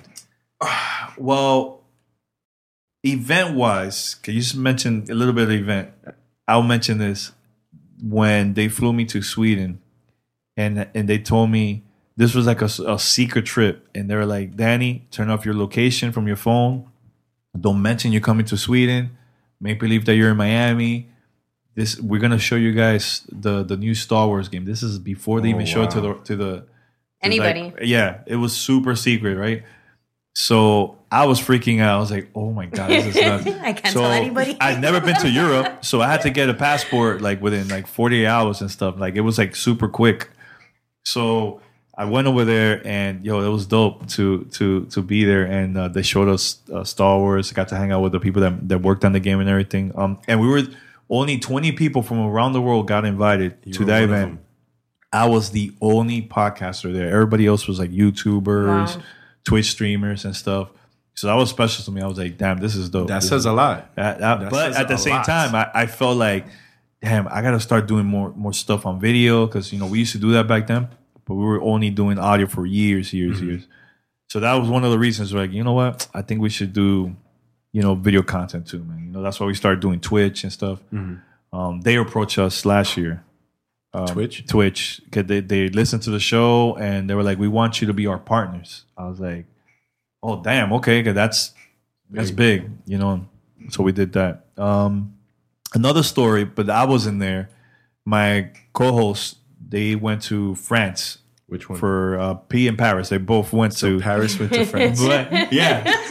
well, event wise, can you just mention a little bit of the event? I'll mention this when they flew me to Sweden, and they told me. This was like a secret trip. And they were like, Danny, turn off your location from your phone. Don't mention you're coming to Sweden. Make believe that you're in Miami. We're going to show you guys the new Star Wars game. This is before they even show it to the Anybody. yeah, it was super secret, right? So I was freaking out. I was like, oh my God, this is nuts. I can't tell anybody. I'd never been to Europe, so I had to get a passport like within like 48 hours and stuff. Like it was like super quick. So I went over there and it was dope to be there, and they showed us Star Wars. I got to hang out with the people that worked on the game and everything. And we were only 20 people from around the world got invited to were that one of event. them. I was the only podcaster there. Everybody else was like YouTubers, Wow. Twitch streamers and stuff. So that was special to me. I was like, damn, this is dope. That This says is- a lot. but says at the a same lot. time, I felt like, damn, I got to start doing more stuff on video because, we used to do that back then, but we were only doing audio for years. So that was one of the reasons like, you know what? I think we should do, video content too, man. That's why we started doing Twitch and stuff. They approached us last year. Twitch? Twitch. 'Cause they listened to the show and they were like, we want you to be our partners. I was like, oh, damn. Okay. 'Cause that's big, So we did that. Another story, but I wasn't there. My co-hosts, they went to France Which one? for P in Paris. They both went to Paris went to France. But yeah,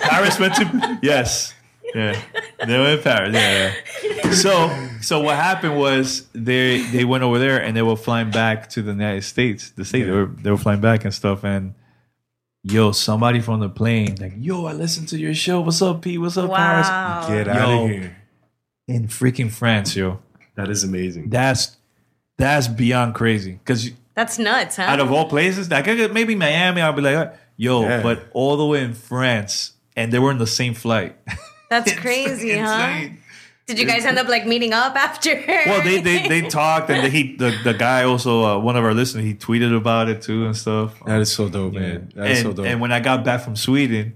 Paris went to yes. Yeah, they went to Paris. Yeah. So what happened was they went over there and they were flying back to the United States. They were flying back and stuff. And somebody from the plane like, I listened to your show. What's up, Pete? What's up, Paris? Get out of here! In freaking France, That is amazing. That's beyond crazy. Because that's nuts, huh? Out of all places, like maybe Miami, I'll be like, but all the way in France, and they were in the same flight. That's crazy, huh? Did you guys end up like meeting up after? Well, they talked, and the guy also, one of our listeners, he tweeted about it too and stuff. That is so dope, man. That is so dope. And when I got back from Sweden,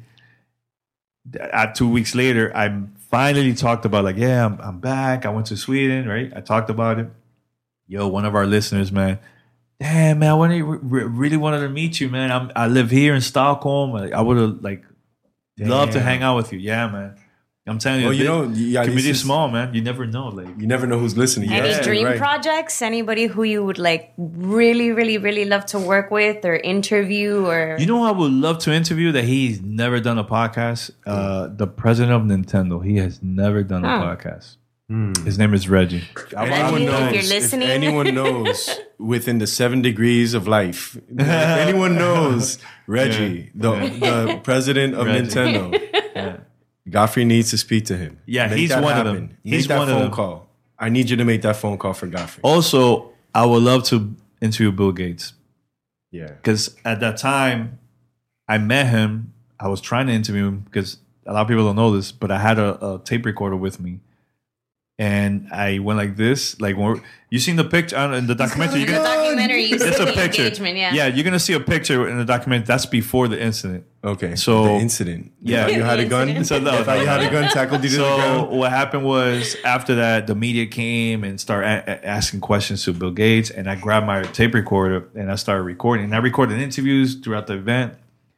2 weeks later, I finally talked about like, I'm back. I went to Sweden, right? I talked about it. One of our listeners, man. Damn, man, I really wanted to meet you, man. I live here in Stockholm. I would have loved to hang out with you. Yeah, man. I'm telling you, community is small, man. You never know. You never know who's listening. Any dream projects? Anybody who you would like really, really, really love to work with or interview? Or I would love to interview that he's never done a podcast. The president of Nintendo. He has never done a podcast. His name is Reggie. Reggie, if you're listening, if anyone knows within the 7 degrees of life, if anyone knows Reggie, the president of Nintendo, Godfrey needs to speak to him. Yeah, he's one of them. He's that phone call. I need you to make that phone call for Godfrey. Also, I would love to interview Bill Gates. Yeah, because at that time, I met him. I was trying to interview him because a lot of people don't know this, but I had a tape recorder with me. And I went like this, like when you seen the picture in the documentary. You see the picture. Engagement, yeah, you're gonna see a picture in the documentary. That's before the incident. Okay, so the incident. Yeah, you had a gun. So no, you had a gun tackled you to the ground. So what happened was after that, the media came and started asking questions to Bill Gates, and I grabbed my tape recorder and I started recording. And I recorded interviews throughout the event.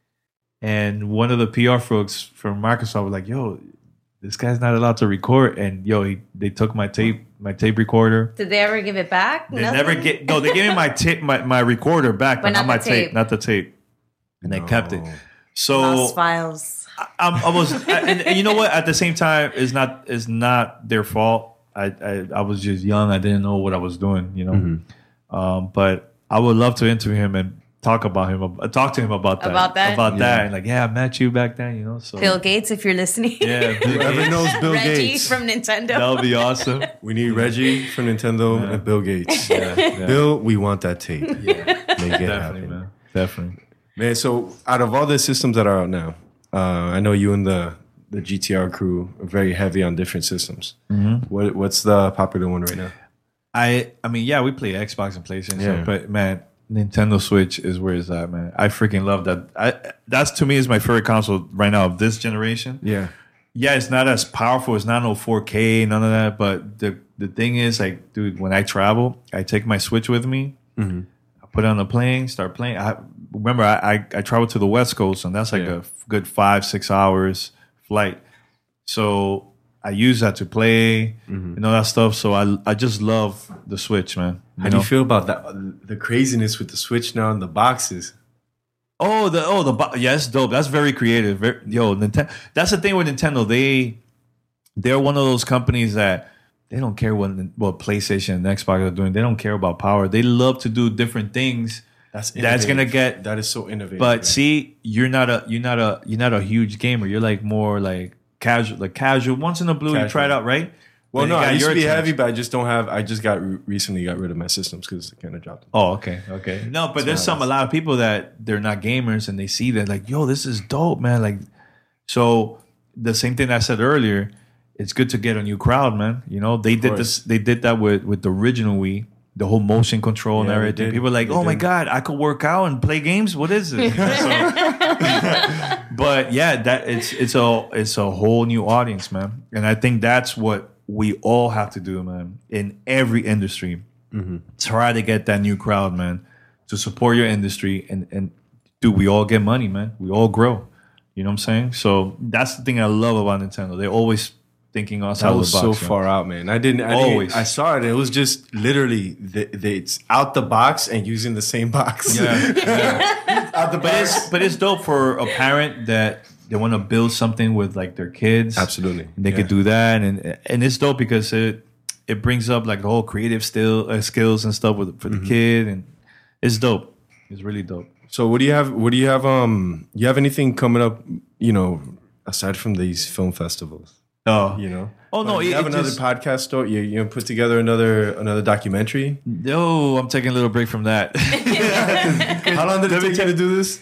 And one of the PR folks from Microsoft was like, this guy's not allowed to record, and they took my tape recorder. Did they ever give it back? They never get. No, they gave me my tape, my recorder back, but not my tape, not the tape, and they kept it. So lost files. I was, and you know what? At the same time, it's not their fault. I was just young. I didn't know what I was doing, but I would love to interview him and talk to him about that, and like, I met you back then, So Bill Gates, if you're listening, whoever knows Bill Reggie Gates from Nintendo, that would be awesome. We need Reggie from Nintendo and Bill Gates. Bill, we want that tape. Make it happen, man. Definitely, man. So, out of all the systems that are out now, I know you and the GTR crew are very heavy on different systems. Mm-hmm. What's the popular one right now? I mean, we play Xbox and PlayStation, but man, Nintendo Switch is where it's at, man. I freaking love that. That's to me is my favorite console right now of this generation. Yeah, it's not as powerful. It's not no 4K, none of that. But the thing is, like, dude, when I travel, I take my Switch with me. Mm-hmm. I put it on the plane, start playing. I traveled to the West Coast, and that's like a good 5-6 hours flight. So I use that to play, that stuff. So I just love the Switch, man. How do you feel about that? The craziness with the Switch now and the boxes. It's dope. That's very creative. Nintendo. That's the thing with Nintendo. They're one of those companies that they don't care what PlayStation and Xbox are doing. They don't care about power. They love to do different things. That's gonna get. That is so innovative. But see, you're not a huge gamer. You're like more like casual. Once in a blue, you try it out, right? Well, no, I used to be heavy, but I just don't have. I just recently got rid of my systems because I kind of dropped them. Oh, okay. No, but there's a lot of people that they're not gamers and they see that like, this is dope, man. Like, so the same thing I said earlier. It's good to get a new crowd, man. They did this. They did that with the original Wii. The whole motion control and everything. People are like, my God, I could work out and play games. What is it? But it's a whole new audience, man. And I think that's what we all have to do, man, in every industry. Mm-hmm. Try to get that new crowd, man, to support your industry. And dude, we all get money, man. We all grow. You know what I'm saying? So that's the thing I love about Nintendo. They always thinking outside the box. That was so far out, man. I saw it. It was just literally it's out the box and using the same box. Yeah. Out the box. But it's dope for a parent that they want to build something with like their kids. Absolutely. They could do that, and it's dope because it brings up like the whole creative skills and stuff for the kid, and it's dope. It's really dope. So what do you have? You have anything coming up? Aside from these film festivals. Oh, Oh no! You have another podcast story. You put together another documentary. No, I'm taking a little break from that. How long did it take you to do this?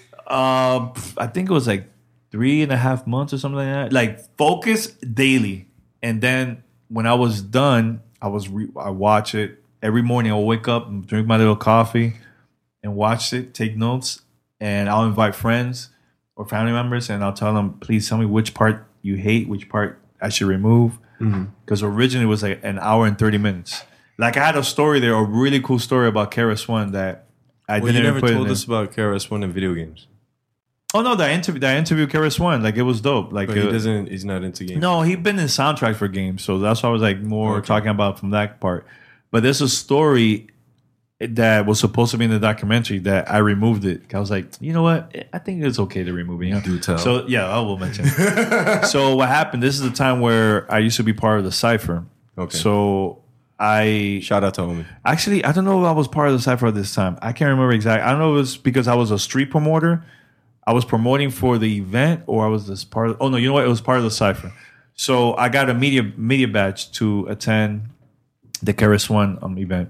I think it was like 3.5 months or something like that. Like focus daily, and then when I was done, I watch it every morning. I'll wake up and drink my little coffee and watch it, take notes, and I'll invite friends or family members, and I'll tell them, please tell me which part you hate, which part I should remove. Because originally it was like an hour and 30 minutes. Like I had a story there, a really cool story about KRS-One that I didn't. You never put told us about KRS-One in video games. Oh no, I interviewed KRS-One. Like it was dope. Like but he's not into games. No, he's been in soundtrack for games, so that's why I was like more talking about from that part. But there's a story that was supposed to be in the documentary that I removed it. I was like, you know what? I think it's okay to remove it. Do tell. So yeah, I will mention it. So what happened? This is the time where I used to be part of the Cypher. Okay. So shout out to homie. Actually, I don't know if I was part of the Cypher at this time. I can't remember exactly. I don't know if it was because I was a street promoter. I was promoting for the event, or I was this part of. Oh no, you know what? It was part of the Cypher. So I got a media badge to attend the KRS-One event.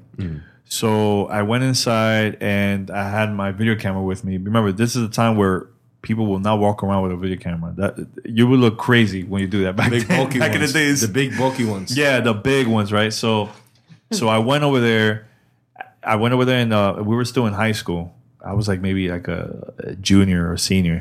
So I went inside and I had my video camera with me. Remember, this is the time where people will not walk around with a video camera. That you would look crazy when you do that. Back in the days, the big bulky ones. Yeah, the big ones, right? So I went over there. And we were still in high school. I was like maybe like a junior or senior.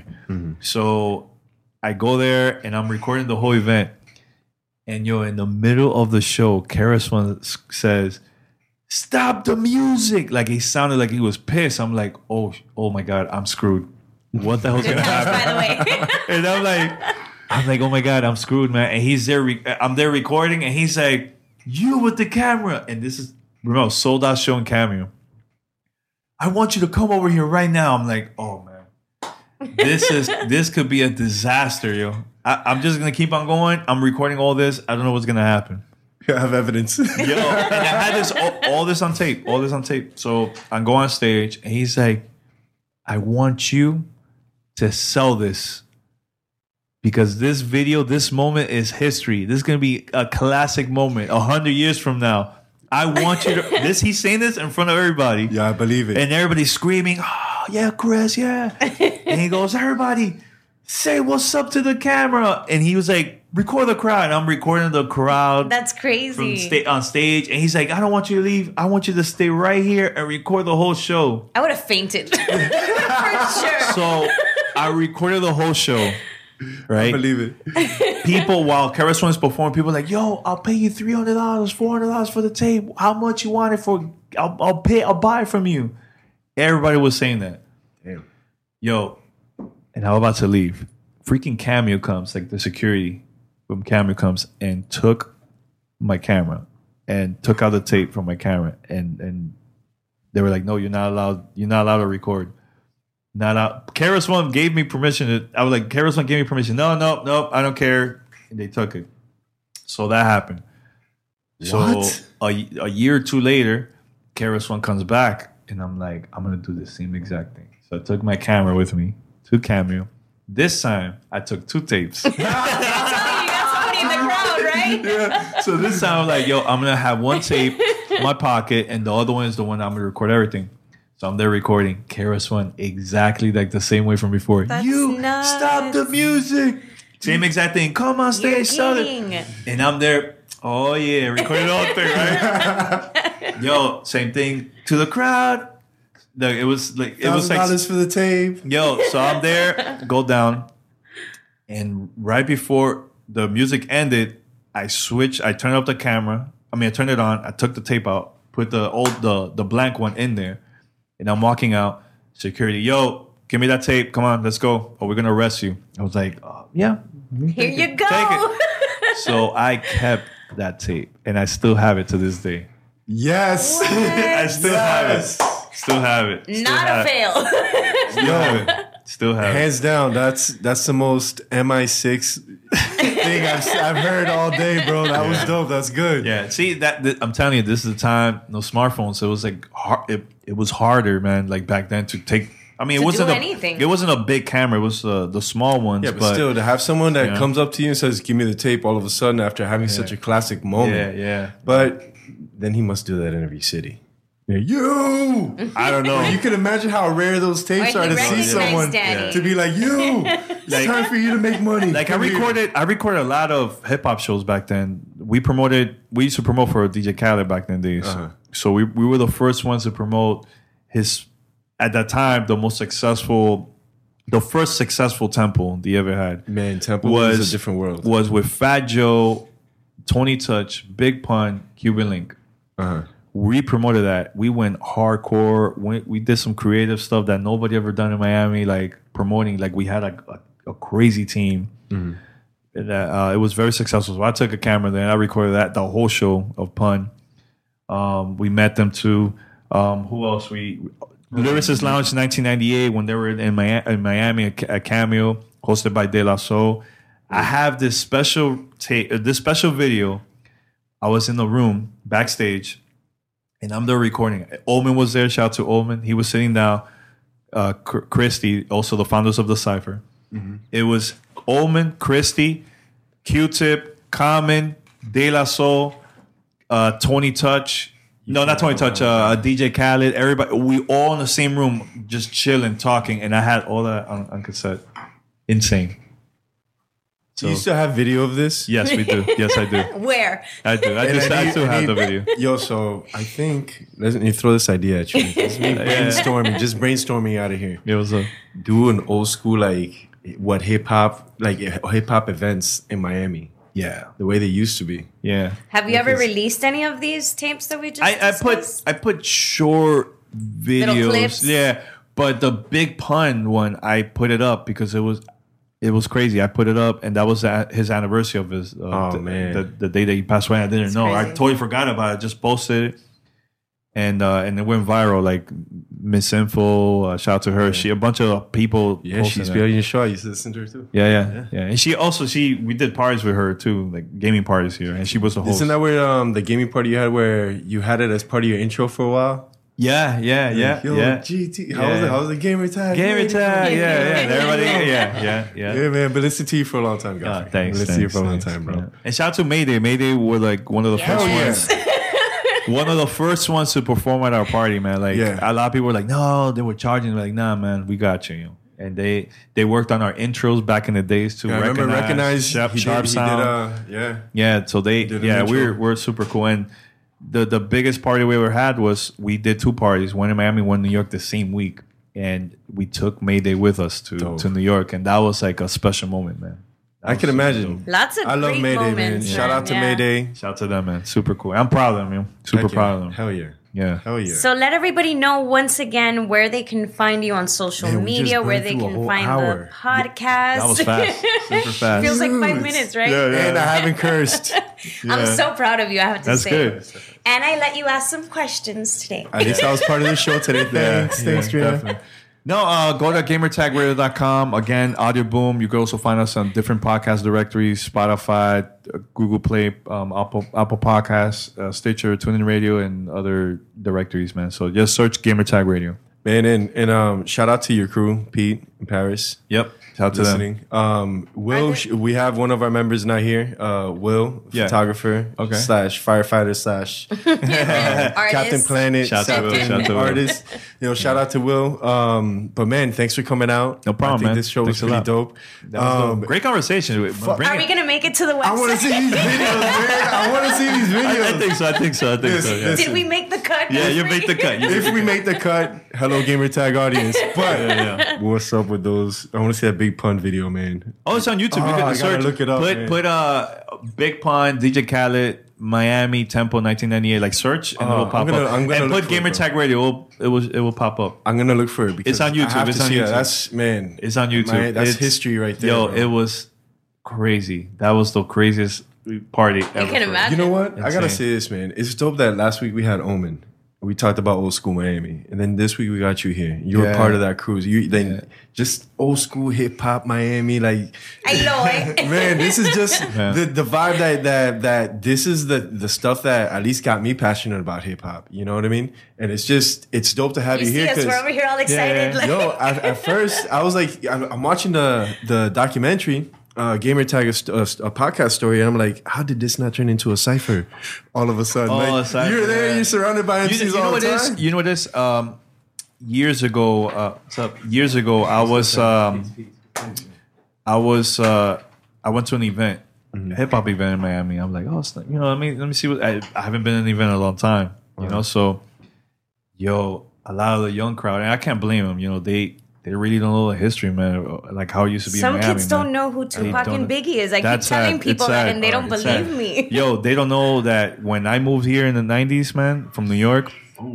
So I go there and I'm recording the whole event. And in the middle of the show, KRS-One says, "Stop the music!" Like he sounded like he was pissed. I'm like, oh my God, I'm screwed. What the hell's gonna happen? By the way, and I'm like, oh my God, I'm screwed, man. And he's there. I'm there recording, and he's like, "You with the camera," and this is sold out show and Cameo. "I want you to come over here right now." I'm like, oh man, this could be a disaster, yo. I'm just gonna keep on going. I'm recording all this. I don't know what's gonna happen. I have evidence. Yo, and I had all this on tape. So I go on stage, and he's like, "I want you to sell this because this video, this moment is history. This is gonna be a classic moment 100 years from now. I want you to." He's saying this in front of everybody. Yeah, I believe it. And everybody's screaming, "Oh yeah, Chris, yeah!" And he goes, "Everybody, say what's up to the camera." And he was like, "Record the crowd." And I'm recording the crowd. That's crazy. On stage. And he's like, "I don't want you to leave. I want you to stay right here and record the whole show." I would have fainted. For sure. So I recorded the whole show. Right? I believe it. People, while KRS-One is performing, people are like, "Yo, I'll pay you $300, $400 for the tape. How much you want it for? I'll buy it from you." Everybody was saying that. Damn. Yo, and I'm about to leave. Freaking Cameo comes, like the security from Cameo comes and took my camera and took out the tape from my camera, and they were like, "No, you're not allowed to record. Not out." KRS-One gave me permission. I was like, KRS-One gave me permission. No, I don't care. And they took it. So that happened. What? So a year or two later, KRS-One comes back, and I'm like, I'm gonna do the same exact thing. So I took my camera with me to Cameo. This time, I took 2 tapes. You got somebody in the crowd, right? Yeah. So this time, I'm like, yo, I'm gonna have one tape in my pocket, and the other one is the one I'm gonna record everything. So I'm there recording KRS-One exactly like the same way from before. That's you nuts. Stop the music. Same exact thing. Come on stage, start it. And I'm there. Oh yeah, recorded the whole thing, right? Yo, same thing to the crowd. It was like $1,000 for the tape. Yo, so I'm there, go down, and right before the music ended, I turned up the camera. I turned it on. I took the tape out, put the blank one in there, and I'm walking out. Security, yo, give me that tape. Come on, let's go. Or we're gonna arrest you. I was like, yeah. Here you go. Take it. So I kept that tape, and I still have it to this day. Yes. I still have it. Still have it. Not a fail. Still have it. Still have it. Hands down, that's the most MI6 thing I've heard all day, bro. That was dope. That's good. Yeah, see that I'm telling you, this is the time. No smartphones, so it was like it was harder, man. Like back then to take. I mean, it wasn't anything. It wasn't a big camera. It was the small ones. Yeah, but still, to have someone that Yeah. comes up to you and says, "Give me the tape," all of a sudden after having such a classic moment. Yeah. But then he must do that in every city. Yeah, you. I don't know. You can imagine how rare those tapes Or are he to see recognized someone Daddy. to be like, "You, it's time for you to make money." Like Come here. I recorded a lot of hip hop shows back then. We used to promote for DJ Khaled back then days. Uh-huh. So we were the first ones to promote his, at that time, the first successful temple he ever had. Man, Temple was a different world. Was with Fat Joe, Tony Touch, Big Pun, Cuban Link. Uh-huh. We promoted that. We went hardcore. We did some creative stuff that nobody ever done in Miami, like promoting. Like we had a crazy team. Mm-hmm. That it was very successful. So I took a camera there and I recorded the whole show of Pun. We met them too. Who else? Lyricist Lounge 1998 when they were in Miami, a cameo hosted by De La Soul. I have this special video. I was in the room backstage. And I'm there recording. Ullman was there. Shout out to Ullman. He was sitting down. Christy, also the founders of The Cypher. Mm-hmm. It was Ullman, Christy, Q-Tip, Common, De La Soul, Tony Touch. No, not Tony Touch. DJ Khaled. Everybody. We all in the same room, just chilling, talking. And I had all that on cassette. Insane. So, you still have video of this? Yes, we do. Yes, I do. Where? I do. I still have the video. Yo, so I think let me throw this idea at you. Just brainstorming out of here. It was do an old school hip hop events in Miami. Yeah, the way they used to be. Yeah. Have you ever released any of these tapes that we just discussed? I put short videos. Little clips? Yeah, but the Big Pun one, I put it up because it was crazy. I put it up, and that was his anniversary of his. The day that he passed away. I didn't know. Crazy. I totally forgot about it. Just posted it, and it went viral. Like Miss Info, shout out to her. She a bunch of people. Yeah, she's brilliant. Show. I used to listen to her too. Yeah. And we did parties with her too, like gaming parties here, and she was the host. Isn't that where the gaming party you had, where you had it as part of your intro for a while? Yeah. Yo, GT. How was the gamer tag? Gamer tag, yeah. Everybody, yeah. Yeah, man. But listen to you for a long time, guys. Thanks. Listen to you for a long time, bro. Yeah. And shout out to Mayday. Mayday were like one of the first ones. One of the first ones to perform at our party, man. Like a lot of people were like, no, they were charging. Like, nah, man, we got you. And they worked on our intros back in the days too. Yeah, I remember Recognize Sharp Sound. So we're super cool. And the biggest party we ever had was we did two parties, one in Miami, one in New York the same week. And we took Mayday with us to New York. And that was like a special moment, man. I can imagine. Lots of I love great Mayday, moments, man. Shout out to Mayday. Shout out to them, man. Super cool. I'm proud of them, man. Super proud of them. Hell yeah. Yeah. Hell yeah. So let everybody know once again where they can find you on social media, where they can find the podcast. That was fast. Super fast. Feels like 5 minutes, right? Yeah. And I haven't cursed. I'm so proud of you, I have to say. That's good. And I let you ask some questions today. At least I was part of the show today. Thanks, Trina. Definitely. No, go to gamertagradio.com. Again, Audio Boom. You can also find us on different podcast directories, Spotify, Google Play, Apple Podcasts, Stitcher, TuneIn Radio, and other directories, man. So just search Gamertag Radio. Man, and shout out to your crew, Pete and Paris. Yep. Shout out to them. Will, we have one of our members not here. Will, photographer, / firefighter / Captain Planet, shout out to Will. Artist. Shout out to Will. But man, thanks for coming out. No problem, I think man. this show was pretty dope. That was dope. Great conversation. Are we going to make it to the website? I want to see these videos, man. I want to see these videos. I think so. Yeah. Did we make the cut? Yeah, you make the cut. If we make the cut, hello Gamertag audience. But what's up with those? I want to see that Big Pun video, man. Oh, it's on YouTube. You can search. Look it up. Put Big Pun, DJ Khaled, Miami Tempo 1998. Like search and it will pop up. And put Gamertag Radio. It will pop up. I'm gonna look for it because it's on YouTube. It's on YouTube. It's on YouTube. That's history right there. Yo, it was crazy. That was the craziest party ever. You can imagine. You know what? I gotta say this, man. It's dope that last week we had Omen. we talked about old school Miami, and then this week we got you here. You were part of that cruise. You then just old school hip hop Miami, like I know it. man, this is just the vibe that this is the stuff that at least got me passionate about hip hop. You know what I mean? And it's dope to have you here. You see us, we're over here all excited. Like. Yo, at first I was like, I'm watching the documentary. Gamer Tag, a podcast story, and I'm like, how did this not turn into a cipher all of a sudden? Like, you're there, you're surrounded by MCs all the time. You know what this? Years ago, I went to an event, a hip hop event in Miami. I'm like, let me see what I haven't been in an event in a long time, you know. So, a lot of the young crowd, and I can't blame them. You know, they really don't know the history, man. Like how it used to be. Some in Miami, kids don't know who Tupac and Biggie is. I keep That's telling sad. people It's that, sad. and they don't It's believe sad. me. Yo, they don't know that when I moved here in the '90s, man, from New York.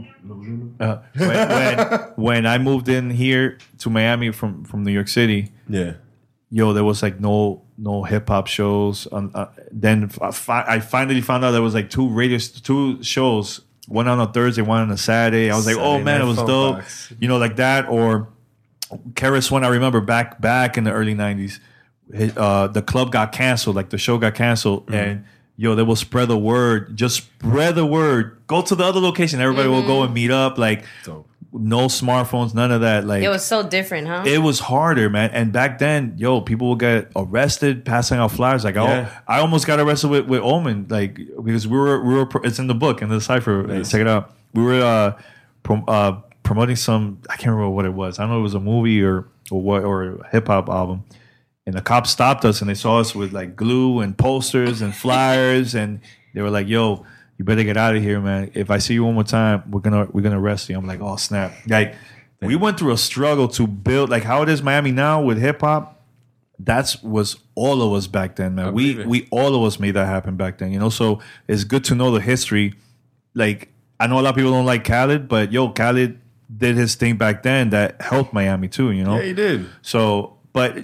When I moved in here to Miami from New York City, there was like no hip hop shows. Then I finally found out there was like two shows, one on a Thursday, one on a Saturday. I was like, Saturday oh man, Night it was dope, Funbox. like that. Or Keras One, I remember back in the early '90s, the club got canceled, like the show got canceled, and they will spread the word. Just spread the word. Go to the other location. Everybody will go and meet up. Like no smartphones, none of that. Like It was so different, huh? it was harder, man. And back then, people would get arrested passing out flyers. Like I almost got arrested with Omen, like because we were. It's in the book in the cipher. Check it out. We were promoting some. I can't remember what it was. I don't know if it was a movie or a hip hop album. And the cops stopped us and they saw us with like glue and posters and flyers, and they were like, "Yo, you better get out of here, man. If I see you one more time, we're gonna arrest you." I'm like, "Oh snap!" Like we went through a struggle to build like how it is Miami now with hip hop. That was all of us back then, man. We all of us made that happen back then, So it's good to know the history. Like I know a lot of people don't like Khaled, but Khaled did his thing back then that helped Miami too, Yeah, he did. So, but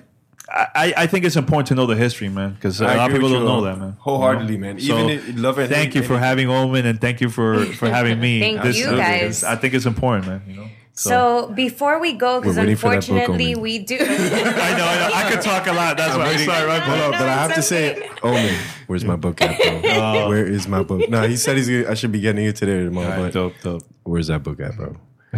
I think it's important to know the history, man, because a lot of people don't know that, man. Wholeheartedly, man. Even love it. Thank you for having Omen, and thank you for having me. Thank you, guys. I think it's important, man. So before we go, because We're waiting for that book, unfortunately Omen. we do. I know. I could talk a lot. That's why I'm sorry. Right, Hold up, but I have to it's say, Omen, where's my book at, bro? Where is my book? No, he said I should be getting it today or tomorrow, but dope. where's that book at, bro?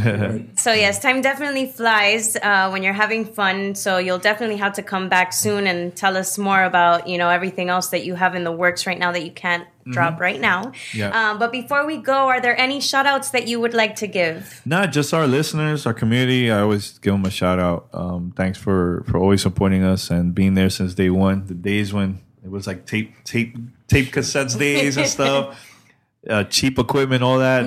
So yes, time definitely flies when you're having fun. So you'll definitely have to come back soon and tell us more about everything else that you have in the works right now that you can't drop right now. Yeah. But before we go, are there any shout outs that you would like to give? Not just our listeners, our community. I always give them a shout out. Thanks for always supporting us and being there since day one. The days when it was like tape cassettes days and stuff. Cheap equipment, all that.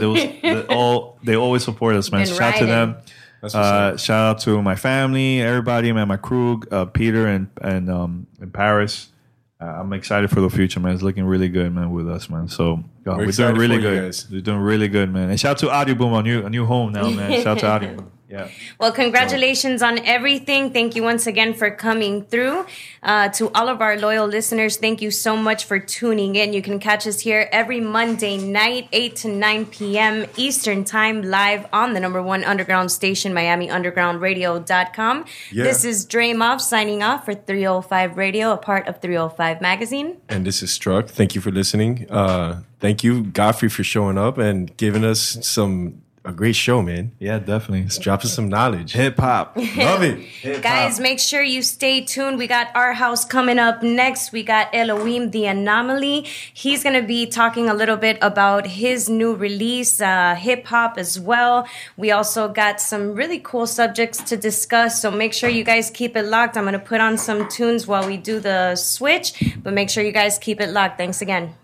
They always support us, man. Been Shout out to them. That's what's up. Shout out to my family, everybody, man. My crew, Peter and Paris. I'm excited for the future, man. It's looking really good, man, with us, man. So we're doing excited really for you good. guys. We're doing really good, man. And shout out to Audio Boom, a new home now, man. Shout out to Audio Boom. Yeah. Well, congratulations on everything. Thank you once again for coming through. To all of our loyal listeners, thank you so much for tuning in. You can catch us here every Monday night, 8 to 9 p.m. Eastern Time, live on the #1 underground station, MiamiUndergroundRadio.com. Yeah. This is Dre Moff signing off for 305 Radio, a part of 305 Magazine. And this is Struck. Thank you for listening. Thank you, Godfrey, for showing up and giving us a great show, man. Yeah, definitely. It's dropping some knowledge. Hip hop. Love it. Guys, make sure you stay tuned. We got Our House coming up next. We got Elohim the Anomaly. He's going to be talking a little bit about his new release, hip hop as well. We also got some really cool subjects to discuss, so make sure you guys keep it locked. I'm going to put on some tunes while we do the switch, but make sure you guys keep it locked. Thanks again.